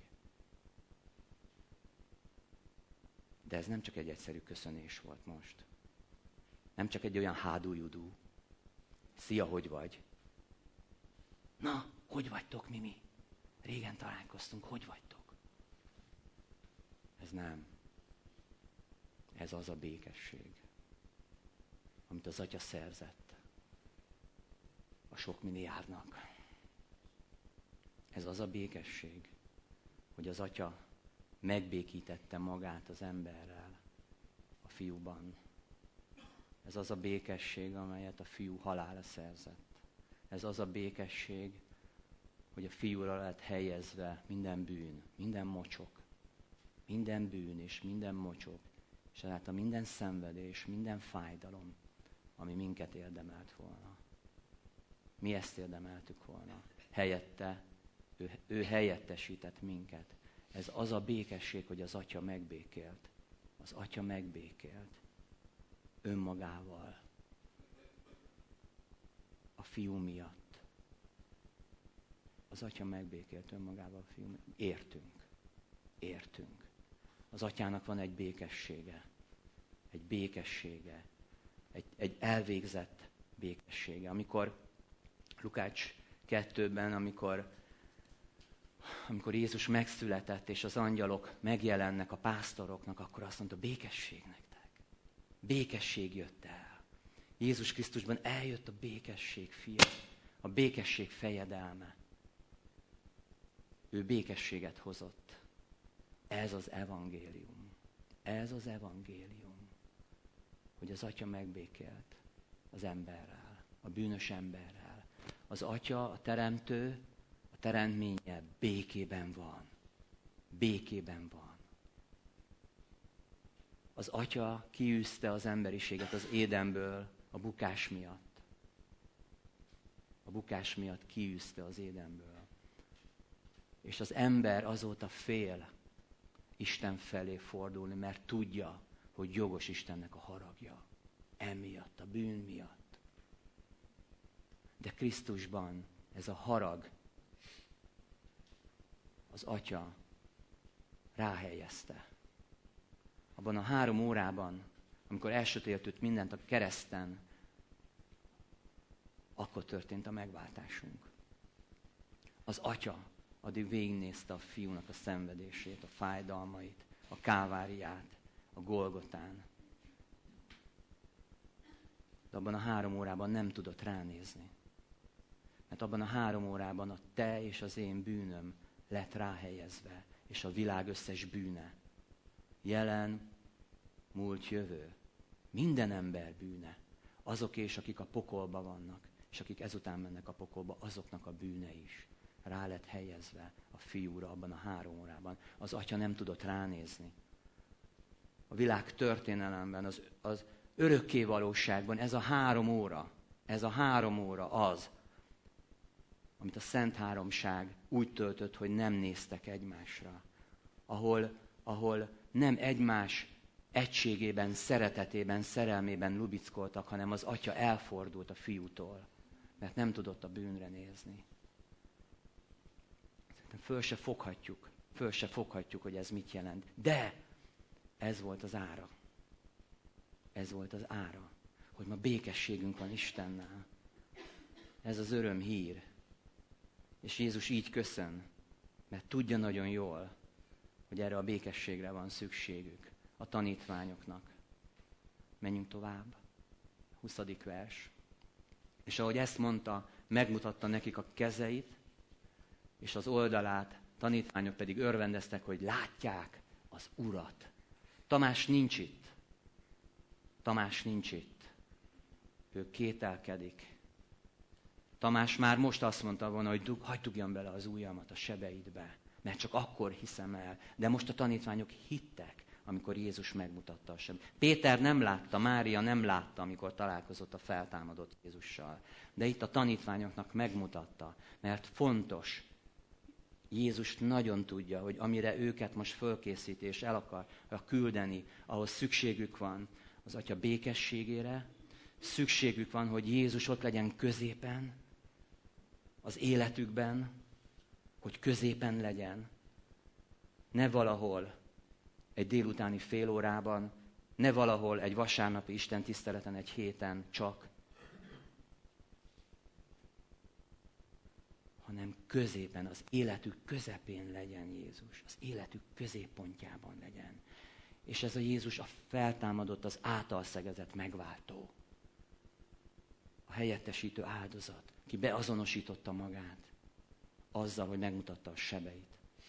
S1: De ez nem csak egy egyszerű köszönés volt most. Nem csak egy olyan hádújudú. Szia, hogy vagy? Na, hogy vagytok, Mimi? Régen találkoztunk, hogy vagytok? Ez nem. Ez az a békesség, amit az Atya szerzett a sok milliárdnak. Ez az a békesség, hogy az Atya megbékítette magát az emberrel a Fiúban. Ez az a békesség, amelyet a Fiú halála szerzett. Ez az a békesség, hogy a Fiúra lett helyezve minden bűn, minden mocsok, minden bűn és minden mocsok, és ezáltal minden szenvedés, minden fájdalom, ami minket érdemelt volna. Mi ezt érdemeltük volna. Helyette, ő helyettesített minket. Ez az a békesség, hogy az Atya megbékélt. Az Atya megbékélt önmagával. A Fiú miatt. Az Atya megbékélt önmagával a Fiú miatt. Értünk. Értünk. Az Atyának van egy békessége. Egy békessége. Egy elvégzett békessége. Amikor Lukács 2-ben, amikor Jézus megszületett, és az angyalok megjelennek a pásztoroknak, akkor azt mondta, békesség nektek. Békesség jött el. Jézus Krisztusban eljött a békesség fia, a békesség fejedelme. Ő békességet hozott. Ez az evangélium. Ez az evangélium. Hogy az Atya megbékélt az emberrel, a bűnös emberrel. Az Atya, a Teremtő, a teremtménye békében van. Békében van. Az Atya kiűzte az emberiséget az Édenből a bukás miatt. A bukás miatt kiűzte az Édenből. És az ember azóta fél Isten felé fordulni, mert tudja, hogy jogos Istennek a haragja. Emiatt, a bűn miatt. De Krisztusban ez a harag az Atya ráhelyezte. Abban a 3 órában, amikor elsötétült mindent a kereszten, akkor történt a megváltásunk. Az Atya addig végignézte a Fiúnak a szenvedését, a fájdalmait, a káváriát, a Golgotán. De abban a 3 órában nem tudott ránézni. Mert abban a 3 órában a te és az én bűnöm lett ráhelyezve, és a világ összes bűne. Jelen, múlt, jövő. Minden ember bűne. Azok és akik a pokolba vannak, és akik ezután mennek a pokolba, azoknak a bűne is. Rá lett helyezve a Fiúra abban a 3 órában. Az Atya nem tudott ránézni. A világ történelemben, az örökké valóságban ez a 3 óra az, amit a Szent Háromság úgy töltött, hogy nem néztek egymásra. Ahol nem egymás egységében, szeretetében, szerelmében lubickoltak, hanem az Atya elfordult a Fiútól, mert nem tudott a bűnre nézni. Föl se foghatjuk, hogy ez mit jelent. De ez volt az ára. Ez volt az ára, hogy ma békességünk van Istennel. Ez az örömhír. És Jézus így köszön, mert tudja nagyon jól, hogy erre a békességre van szükségük a tanítványoknak. Menjünk tovább. 20. vers. És ahogy ezt mondta, megmutatta nekik a kezeit, és az oldalát, tanítványok pedig örvendeztek, hogy látják az Urat. Tamás nincs itt. Ő kételkedik. Tamás már most azt mondta volna, hogy hagyd dugjam bele az ujjamat a sebeidbe, mert csak akkor hiszem el. De most a tanítványok hittek. amikor Jézus megmutatta a sebeit. Péter nem látta, Mária nem látta, amikor találkozott a feltámadott Jézussal. De itt a tanítványoknak megmutatta, mert fontos. Jézus nagyon tudja, hogy amire őket most fölkészíti és el akar küldeni, ahhoz szükségük van az Atya békességére, szükségük van, hogy Jézus ott legyen középen, az életükben, hogy középen legyen. Ne valahol egy délutáni fél órában, ne valahol egy vasárnapi istentiszteleten egy héten csak, hanem középen, az életük közepén legyen Jézus. Az életük középpontjában legyen. És ez a Jézus a feltámadott, az által szegezett megváltó. A helyettesítő áldozat, ki beazonosította magát azzal, hogy megmutatta a sebeit.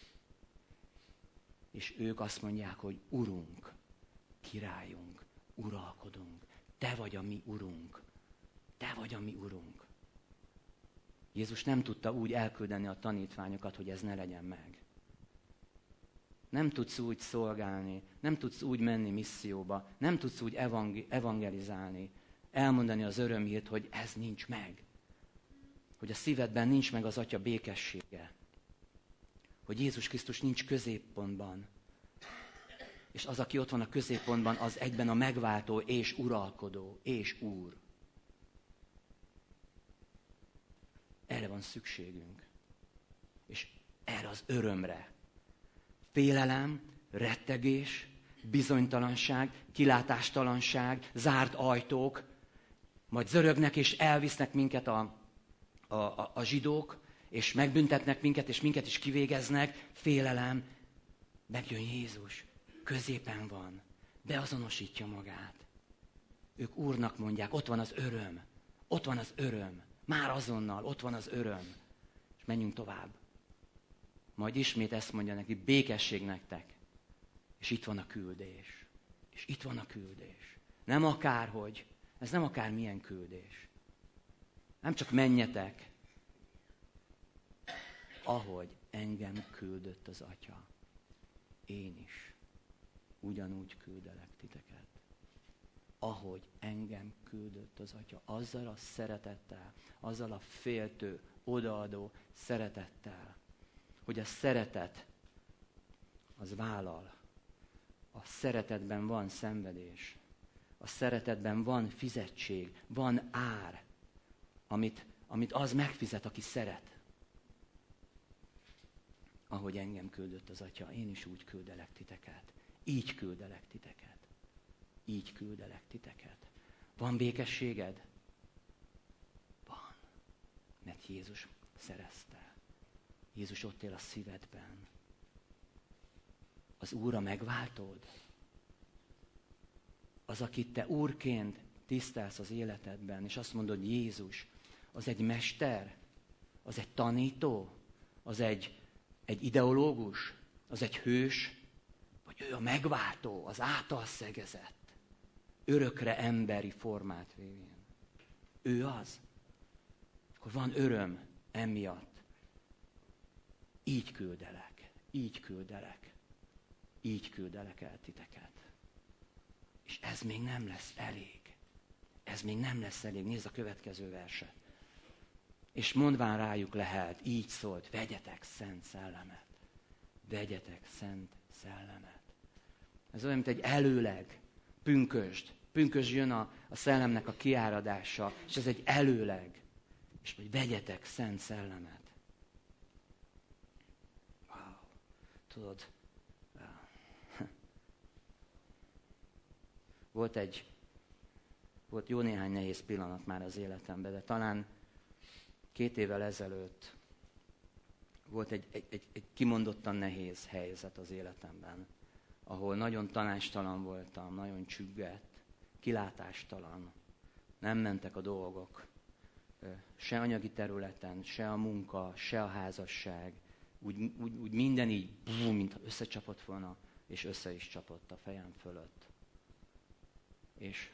S1: És ők azt mondják, hogy Urunk, Királyunk, Uralkodunk, Te vagy a mi Urunk. Te vagy a mi Urunk. Jézus nem tudta úgy elküldeni a tanítványokat, hogy ez ne legyen meg. Nem tudsz úgy szolgálni, nem tudsz úgy menni misszióba, nem tudsz úgy evangelizálni, elmondani az örömhírt, hogy ez nincs meg. Hogy a szívedben nincs meg az Atya békessége. Hogy Jézus Krisztus nincs középpontban. És az, aki ott van a középpontban, az egyben a megváltó és uralkodó és Úr. Erre van szükségünk. És erre az örömre. Félelem, rettegés, bizonytalanság, kilátástalanság, zárt ajtók, majd zörögnek és elvisznek minket a zsidók, és megbüntetnek minket, és minket is kivégeznek. Félelem, megjön Jézus, középen van, beazonosítja magát. Ők Úrnak mondják, ott van az öröm, ott van az öröm. Már azonnal, ott van az öröm. És menjünk tovább. Majd ismét ezt mondja neki, békesség nektek. És itt van a küldés. És itt van a küldés. Nem akárhogy. Ez nem akármilyen küldés. Nem csak menjetek, ahogy engem küldött az Atya. Én is ugyanúgy küldelek titeket. Ahogy engem küldött az Atya, azzal a szeretettel, azzal a féltő, odaadó szeretettel, hogy a szeretet az vállal. A szeretetben van szenvedés. A szeretetben van fizetség, van ár, amit az megfizet, aki szeret. Ahogy engem küldött az Atya, én is úgy küldelek titeket. Így küldelek titeket. Így küldelek titeket. Van békességed? Van. Mert Jézus szerezte. Jézus ott él a szívedben. Az Úr a megváltód. Az, akit te Úrként tisztelsz az életedben, és azt mondod, Jézus, az egy mester, az egy tanító, az egy ideológus, az egy hős, vagy ő a megváltó, az által szegezett, örökre emberi formát vévén. Ő az. Akkor van öröm emiatt. Így küldelek, így küldelek, így küldelek el titeket. És ez még nem lesz elég. Ez még nem lesz elég. Nézd a következő verset. És mondván rájuk lehelt, így szólt, vegyetek szent szellemet. Vegyetek szent szellemet. Ez olyan, mint egy előleg, pünkösd. Pünkösd jön a szellemnek a kiáradása, és ez egy előleg. És hogy vegyetek szent szellemet. Wow. Tudod, volt jó néhány nehéz pillanat már az életemben, de talán 2 évvel ezelőtt volt egy kimondottan nehéz helyzet az életemben, ahol nagyon tanácstalan voltam, nagyon csüggett, kilátástalan. Nem mentek a dolgok. Se anyagi területen, se a munka, se a házasság. Úgy minden így, mint összecsapott volna, és össze is csapott a fejem fölött. És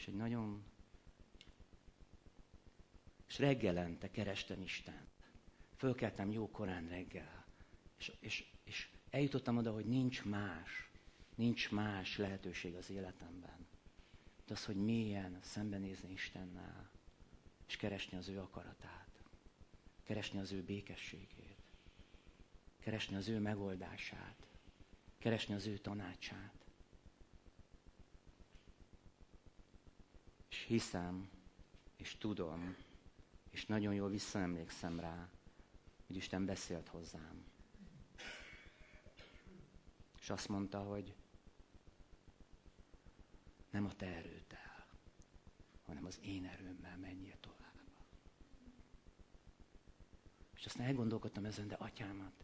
S1: és reggelente kerestem Istent. Fölkeltem jó korán reggel. És eljutottam oda, hogy nincs más lehetőség az életemben. De az, hogy mélyen szembenézni Istennel, és keresni az ő akaratát, keresni az ő békességét, keresni az ő megoldását, keresni az ő tanácsát. És hiszem, és tudom, és nagyon jól visszaemlékszem rá, hogy Isten beszélt hozzám. És azt mondta, hogy nem a te erőddel, hanem az én erőmmel menjél tovább. És aztán elgondolkodtam ezen, de atyámat,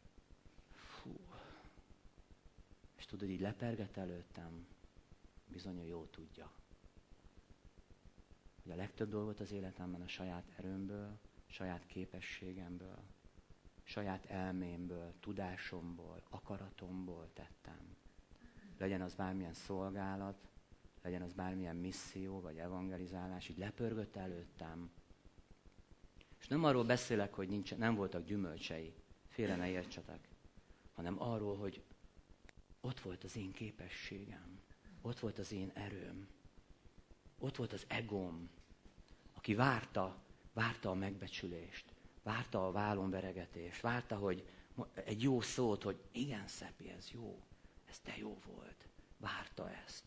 S1: és tudod, így leperget előttem, bizony jó tudja, hogy a legtöbb dolgot az életemben a saját erőmből, saját képességemből, saját elmémből, tudásomból, akaratomból tettem. Legyen az bármilyen szolgálat, legyen az bármilyen misszió, vagy evangelizálás, így lepörgött előttem. És nem arról beszélek, hogy nem voltak gyümölcsei, félre ne értsetek, hanem arról, hogy ott volt az én képességem, ott volt az én erőm, ott volt az egóm, aki várta a megbecsülést, várta a vállon veregetést, várta, hogy egy jó szót, hogy igen, Szepi, ez jó, ez de jó volt, várta ezt.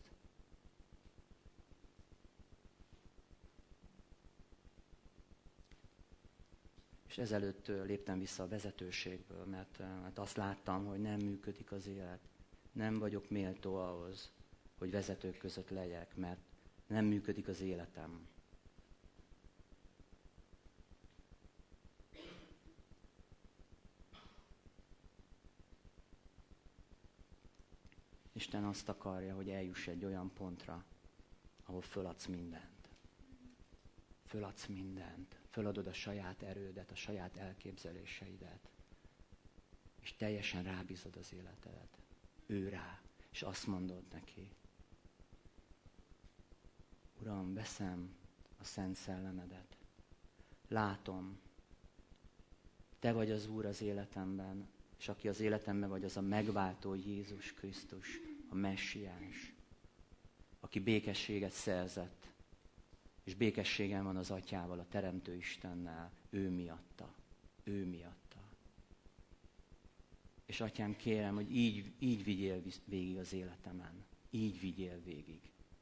S1: És ezelőtt léptem vissza a vezetőségből, mert azt láttam, hogy nem működik az élet. Nem vagyok méltó ahhoz, hogy vezetők között legyek, mert nem működik az életem. Isten azt akarja, hogy eljuss egy olyan pontra, ahol föladsz mindent. Föladsz mindent. Föladod a saját erődet, a saját elképzeléseidet. És teljesen rábízod az életedet. Ő rá. És azt mondod neki, Uram, veszem a Szent Szellemedet. Látom, te vagy az Úr az életemben, és aki az életemben vagy, az a megváltó Jézus Krisztus, a Messiás, aki békességet szerzett, és békességem van az Atyával, a Teremtő Istennel, ő miatta. És Atyám, kérem, hogy így vigyél végig az életemen. Így vigyél végig.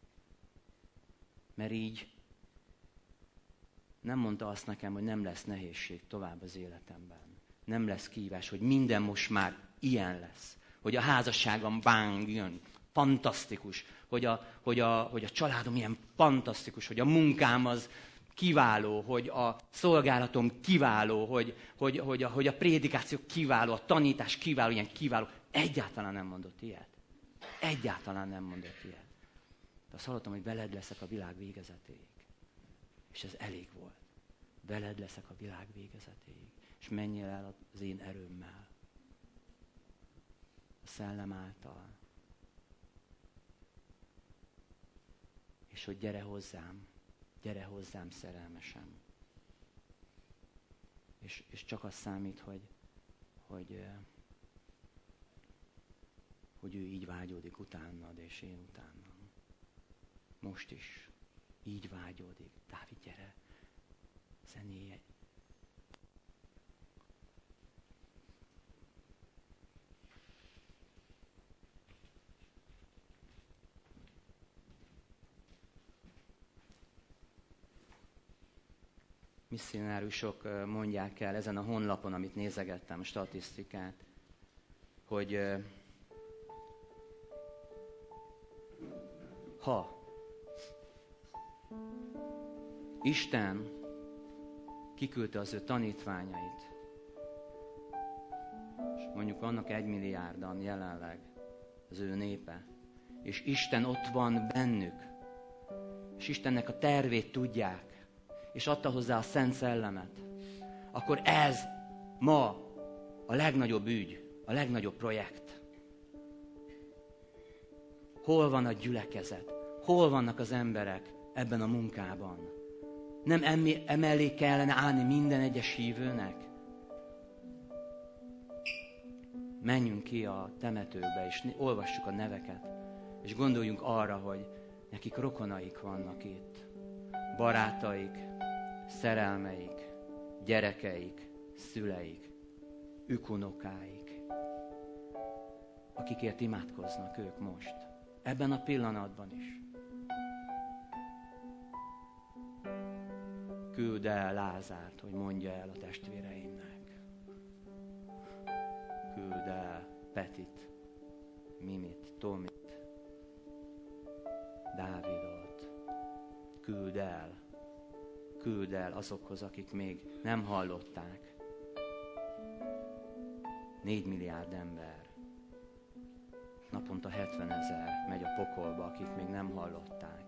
S1: Mert így nem mondta azt nekem, hogy nem lesz nehézség tovább az életemben. Nem lesz kihívás, hogy minden most már ilyen lesz. Hogy a házasságom báng jön, fantasztikus. Hogy a családom ilyen fantasztikus, hogy a munkám az kiváló, hogy a szolgálatom kiváló, hogy a prédikáció kiváló, a tanítás kiváló, ilyen kiváló. Egyáltalán nem mondott ilyet. De azt hallottam, hogy veled leszek a világ végezetéig. És ez elég volt. Veled leszek a világ végezetéig. És menjél el az én erőmmel. A szellem által. És hogy gyere hozzám szerelmesem. És csak az számít, hogy ő így vágyódik utánad, és én utánam. Most is így vágyódik. Dávid, gyere, zenélj. Misszionárusok mondják el ezen a honlapon, amit nézegettem, a statisztikát, hogy ha Isten kiküldte az ő tanítványait, és mondjuk vannak 1 milliárdan jelenleg az ő népe, és Isten ott van bennük, és Istennek a tervét tudják, és adta hozzá a Szent Szellemet, akkor ez ma a legnagyobb ügy, a legnagyobb projekt. Hol van a gyülekezet? Hol vannak az emberek ebben a munkában? Nem emellé kellene állni minden egyes hívőnek? menjünk ki a temetőbe, és olvassuk a neveket, és gondoljunk arra, hogy nekik rokonaik vannak itt. Barátaik, szerelmeik, gyerekeik, szüleik, ükunokáik, akikért imádkoznak ők most, ebben a pillanatban is. Küld el Lázárt, hogy mondja el a testvéreimnek. Küld el Petit, Mimit, Tomit, Dávidot. Küld el azokhoz, akik még nem hallották. 4 milliárd ember. Naponta 70 000 megy a pokolba, akik még nem hallották.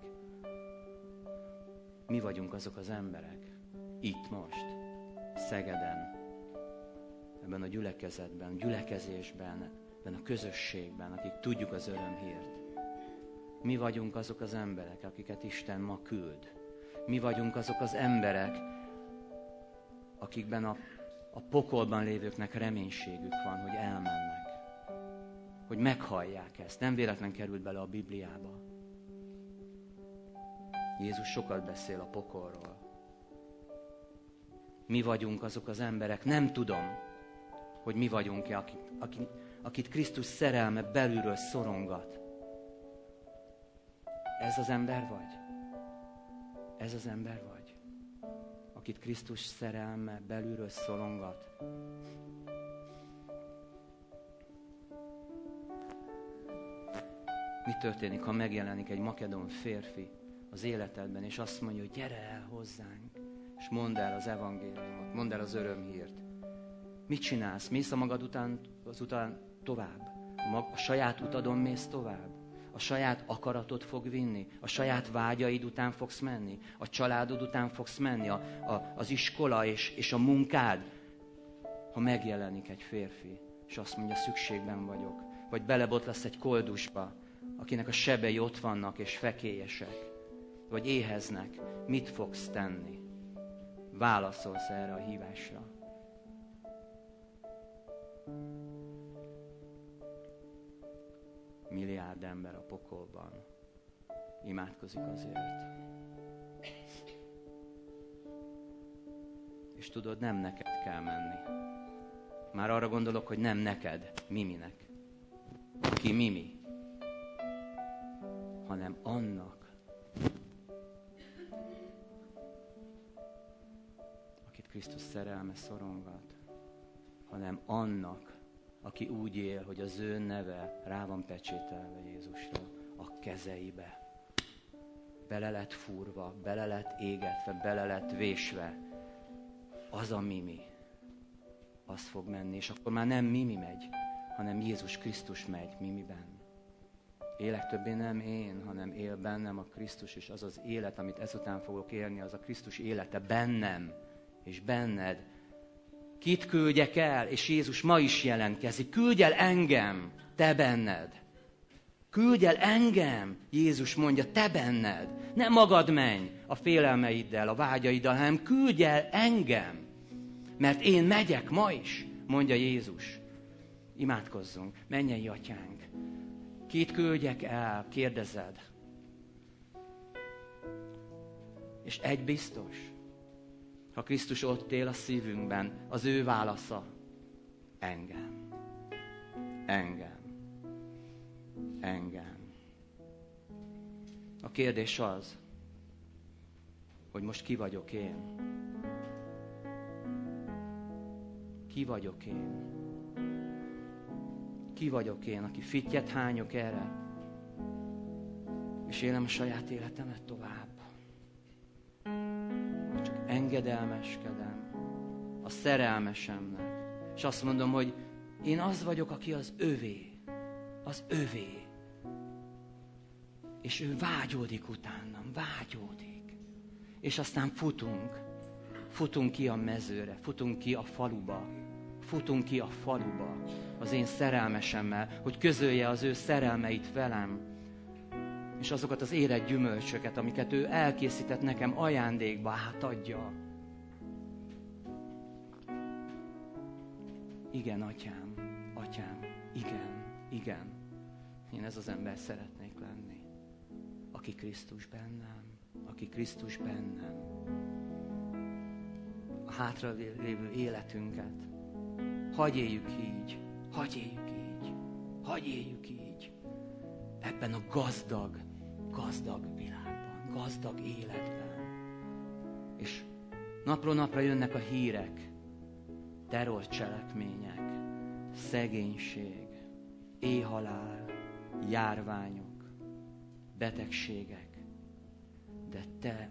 S1: Mi vagyunk azok az emberek, itt most, Szegeden, ebben a gyülekezetben, gyülekezésben, ebben a közösségben, akik tudjuk az örömhírt. Mi vagyunk azok az emberek, akiket Isten ma küld. Mi vagyunk azok az emberek, akikben a pokolban lévőknek reménységük van, hogy elmennek. Hogy meghallják ezt. Nem véletlen került bele a Bibliába. Jézus sokat beszél a pokolról. Mi vagyunk azok az emberek, nem tudom, hogy mi vagyunk-e, akit Krisztus szerelme belülről szorongat. Ez az ember vagy? Ez az ember vagy? Akit Krisztus szerelme belülről szorongat. Mi történik, ha megjelenik egy makedón férfi az életedben, és azt mondja, hogy gyere el hozzánk, és mondd el az evangéliumot, mondd el az örömhírt. Mit csinálsz? Mész a magad után tovább? A saját utadon mész tovább? A saját akaratod fog vinni? A saját vágyaid után fogsz menni? A családod után fogsz menni? Az iskola és a munkád? Ha megjelenik egy férfi, és azt mondja, szükségben vagyok, vagy belebotlasz egy koldusba, akinek a sebei ott vannak és fekélyesek, vagy éheznek, mit fogsz tenni? Válaszolsz erre a hívásra? Milliárd ember a pokolban imádkozik azért. És tudod, nem neked kell menni. Már arra gondolok, hogy nem neked, Miminek. Ki Mimi? Hanem annak, akit Krisztus szerelme szorongat, hanem annak, aki úgy él, hogy az ő neve rá van pecsételve Jézusra a kezeibe. Bele lett fúrva, bele lett égetve, bele lett vésve. Az a Mimi, az fog menni, és akkor már nem Mimi megy, hanem Jézus Krisztus megy Mimiben. Élek többé nem én, hanem él bennem a Krisztus, és az az élet, amit ezután fogok élni, az a Krisztus élete bennem és benned. Kit küldjek el? És Jézus ma is jelentkezik. Küldj el engem, te benned. Küldj el engem, Jézus mondja, te benned. Nem magad menj a félelmeiddel, a vágyaiddal, hanem küldj el engem. Mert én megyek ma is, mondja Jézus. Imádkozzunk, mennyei atyánk. Kit küldjek el, kérdezed. És egy biztos, ha Krisztus ott él a szívünkben, az ő válasza engem. Engem. Engem. A kérdés az, hogy most ki vagyok én? Ki vagyok én? Ki vagyok én, aki fittyet hányok erre, és élem a saját életemet tovább? Csak engedelmeskedem a szerelmesemnek, és azt mondom, hogy én az vagyok, aki az övé. Az övé. És ő vágyódik utánam, vágyódik. És aztán futunk ki a mezőre, futunk ki a faluba, futunk ki a faluba az én szerelmesemmel, hogy közölje az ő szerelmeit velem, és azokat az érett gyümölcsöket, amiket ő elkészített nekem ajándékba, átadja. Igen, atyám, Atyám, igen, én ez az ember szeretnék lenni, aki Krisztus bennem. A hátralévő életünket hadd éljük így, ebben a gazdag világban, gazdag életben. És napról napra jönnek a hírek, terrorcselekmények, szegénység, éhhalál, járványok, betegségek. De te,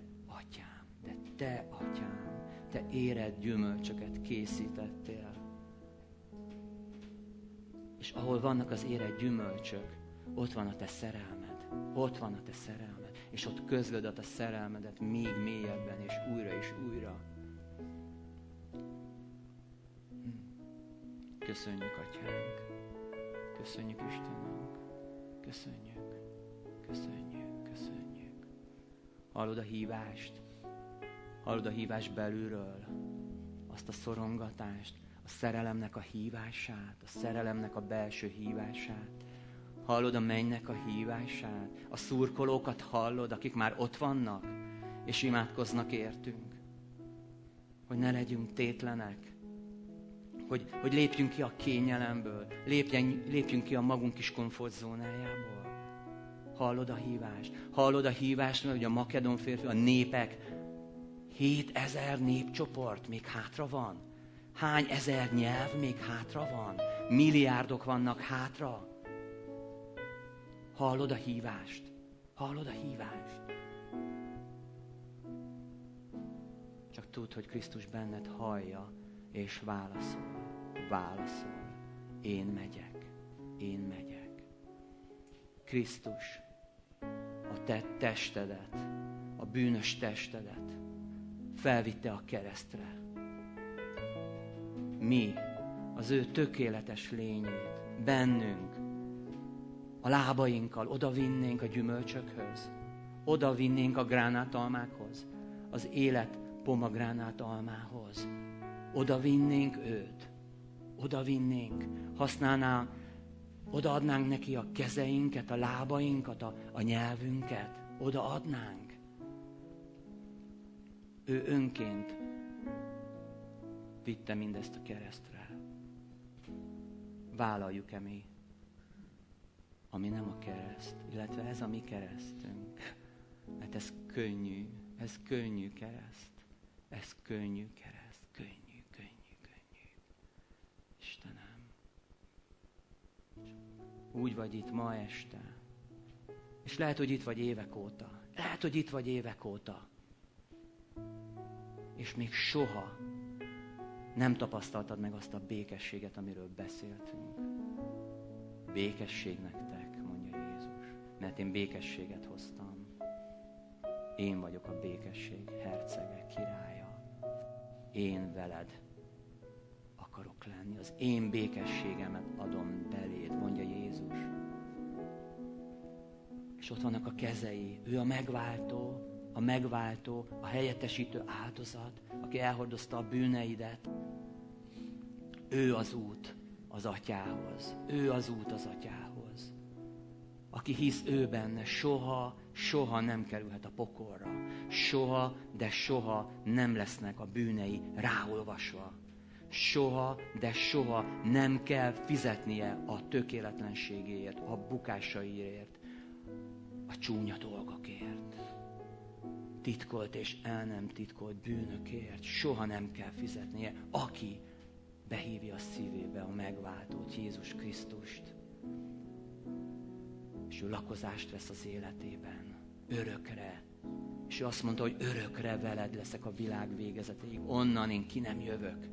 S1: Atyám, te érett gyümölcsöket készítettél. És ahol vannak az érett gyümölcsök, ott van a te szerelmed. És ott közlöd a te szerelmedet még mélyebben, és újra. Köszönjük, Atyánk. Köszönjük, Istenünk. Köszönjük. Hallod a hívást? Hallod a hívást belülről? Azt a szorongatást, a szerelemnek a hívását, a szerelemnek a belső hívását. Hallod a mennynek a hívását? A szurkolókat hallod, akik már ott vannak, és imádkoznak értünk? Hogy ne legyünk tétlenek, hogy lépjünk ki a kényelemből, lépjünk ki a magunk kis komfortzónájából. Hallod a hívást? Hallod a hívást, hogy a makedón férfi, a népek, 7000 népcsoport még hátra van? Hány ezer nyelv még hátra van? Milliárdok vannak hátra? Hallod a hívást? Csak tudd, hogy Krisztus benned hallja, és válaszol. Én megyek. Krisztus a te testedet, a bűnös testedet felvitte a keresztre. Mi az ő tökéletes lényét bennünk, a lábainkkal odavinnénk a gyümölcsökhöz, odavinnénk a gránátalmákhoz, az élet pomagránátalmához. Odavinnénk őt, odaadnánk neki a kezeinket, a lábainkat, a nyelvünket, odaadnánk. Ő önként vitte mindezt a keresztre. Vállaljuk-e mi, ami nem a kereszt, illetve ez a mi keresztünk? Mert ez könnyű kereszt. Ez könnyű kereszt, könnyű. Istenem, úgy vagy itt ma este, és lehet, hogy itt vagy évek óta, és még soha nem tapasztaltad meg azt a békességet, amiről beszéltünk. Békesség nektek, mondja Jézus, mert én békességet hoztam. Én vagyok a békesség hercege, királya. Én veled akarok lenni. Az én békességemet adom beléd, mondja Jézus. És ott vannak a kezei. Ő a megváltó, a helyettesítő áldozat, aki elhordozta a bűneidet. Ő az út az Atyához. Aki hisz ő benne, soha nem kerülhet a pokolra. Soha nem lesznek a bűnei ráolvasva. Soha nem kell fizetnie a tökéletlenségéért, a bukásaiért, a csúnya dolgokért. Titkolt és el nem titkolt bűnökért soha nem kell fizetnie, aki behívja a szívébe a megváltót, Jézus Krisztust. És ő lakozást vesz az életében, örökre. És ő azt mondta, hogy örökre veled leszek a világ végezetéig. Onnan én ki nem jövök.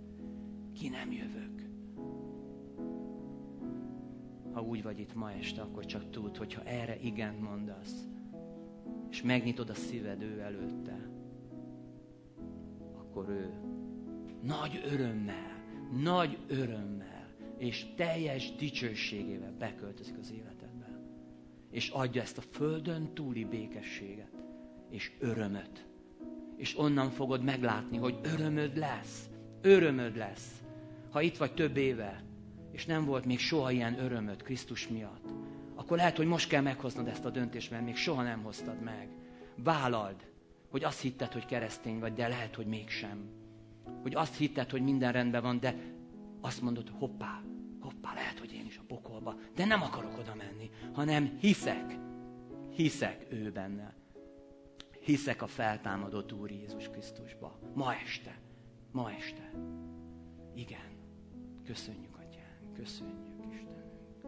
S1: Ha úgy vagy itt ma este, akkor csak tudd, hogyha erre igent mondasz, és megnyitod a szíved ő előtte, akkor ő nagy örömmel és teljes dicsőségével beköltözik az életedbe. És adja ezt a földön túli békességet és örömöt. És onnan fogod meglátni, hogy örömöd lesz. Ha itt vagy több éve, és nem volt még soha ilyen örömöd Krisztus miatt, akkor lehet, hogy most kell meghoznod ezt a döntést, mert még soha nem hoztad meg. Vállald, hogy azt hitted, hogy keresztény vagy, de lehet, hogy mégsem. Hogy azt hitted, hogy minden rendben van, de azt mondod, hoppá, lehet, hogy én is a pokolba, de nem akarok oda menni, hanem hiszek ő benne. Hiszek a feltámadott Úr Jézus Krisztusba. Ma este. Igen. Köszönjük, Atyánk, köszönjük, Istenünk.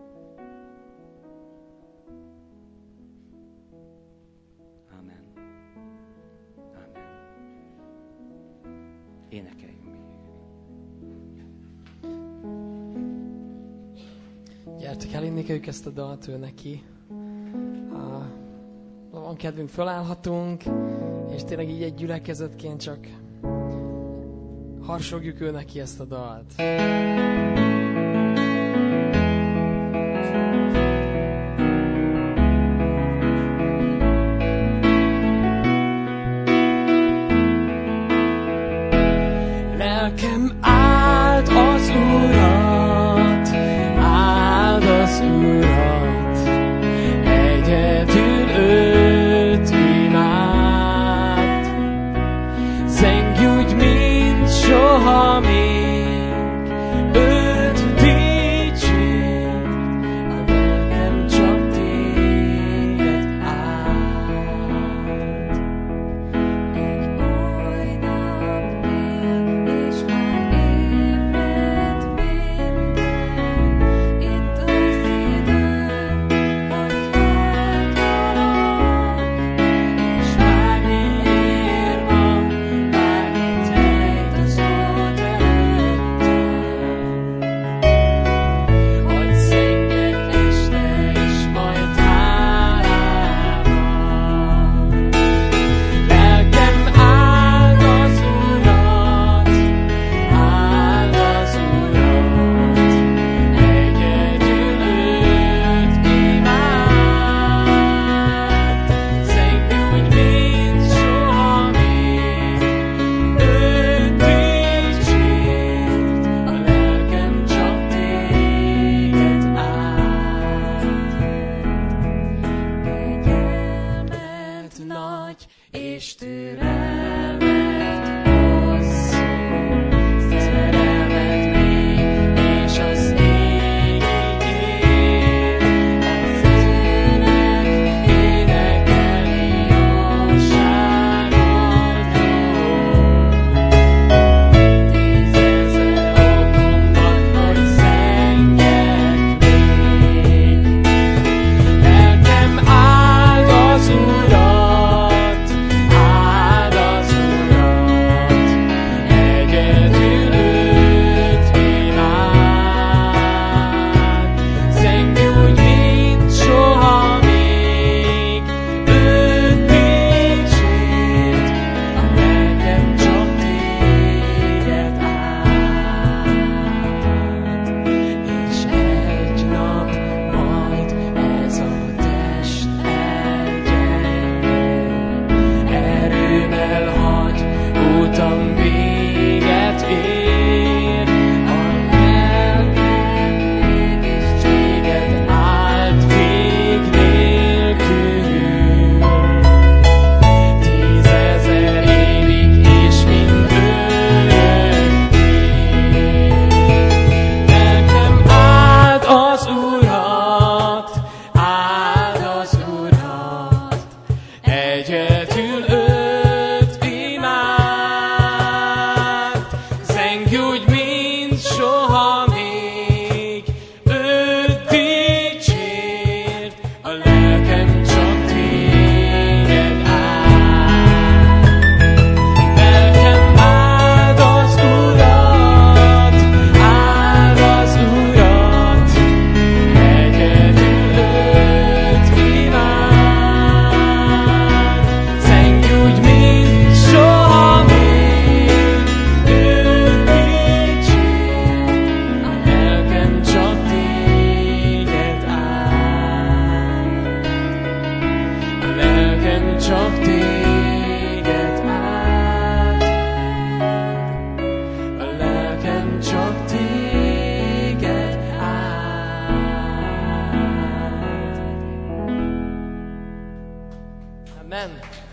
S1: Amen. Énekeljünk még.
S2: Gyertek, elénekeljük ezt a dalt ő neki. Van kedvünk, fölállhatunk, és tényleg így egy gyülekezetként csak harsogjuk ő neki ezt a dalt. Lelkem áld az Urat, áld az Urat, egyedül őt imád. Zengj úgy, mint soha még, őt dicsérd, a lelkem csak téged áld.
S3: Egy oly nap él, és már ébredt minden. Itt az idő, hogy hallganak, és bármiért van, bármit rejt az út előttem.
S2: Hadd szengjek este is majd hálával. Lelkem áld az Urat, áld az Urat, egyedül őt imád. Zengj úgy, mint soha még, őt dicsérd, a lelkem csak téged áld. Kegyelmed nagy, és türelmed hosszú, szerelmed mély, és az égig ér. Az ének énekeli jóságodról. 10 000 okom van, hogy zengjek még. Lelkem áld az Urat, áld az Urat, egyedül őt imád. Zengj úgy, mint soha még, őt dicsérd, a lelkem csak téged áld. És egy nap majd ez a test elgyengül, erőmmel hagy utam véget ér. A lelkem mégis téged áld vég nélkül. 10 000 évig és mindörökké. Lelkem áld az Urat, áld az Urat, egyedül őt imád. Zengj úgy, mint soha még, őt dicsérd, a lelkem csak téged áld. Lelkem áld az Urat, áld az Urat, egyedül őt imád. Zengj úgy,
S4: Amen.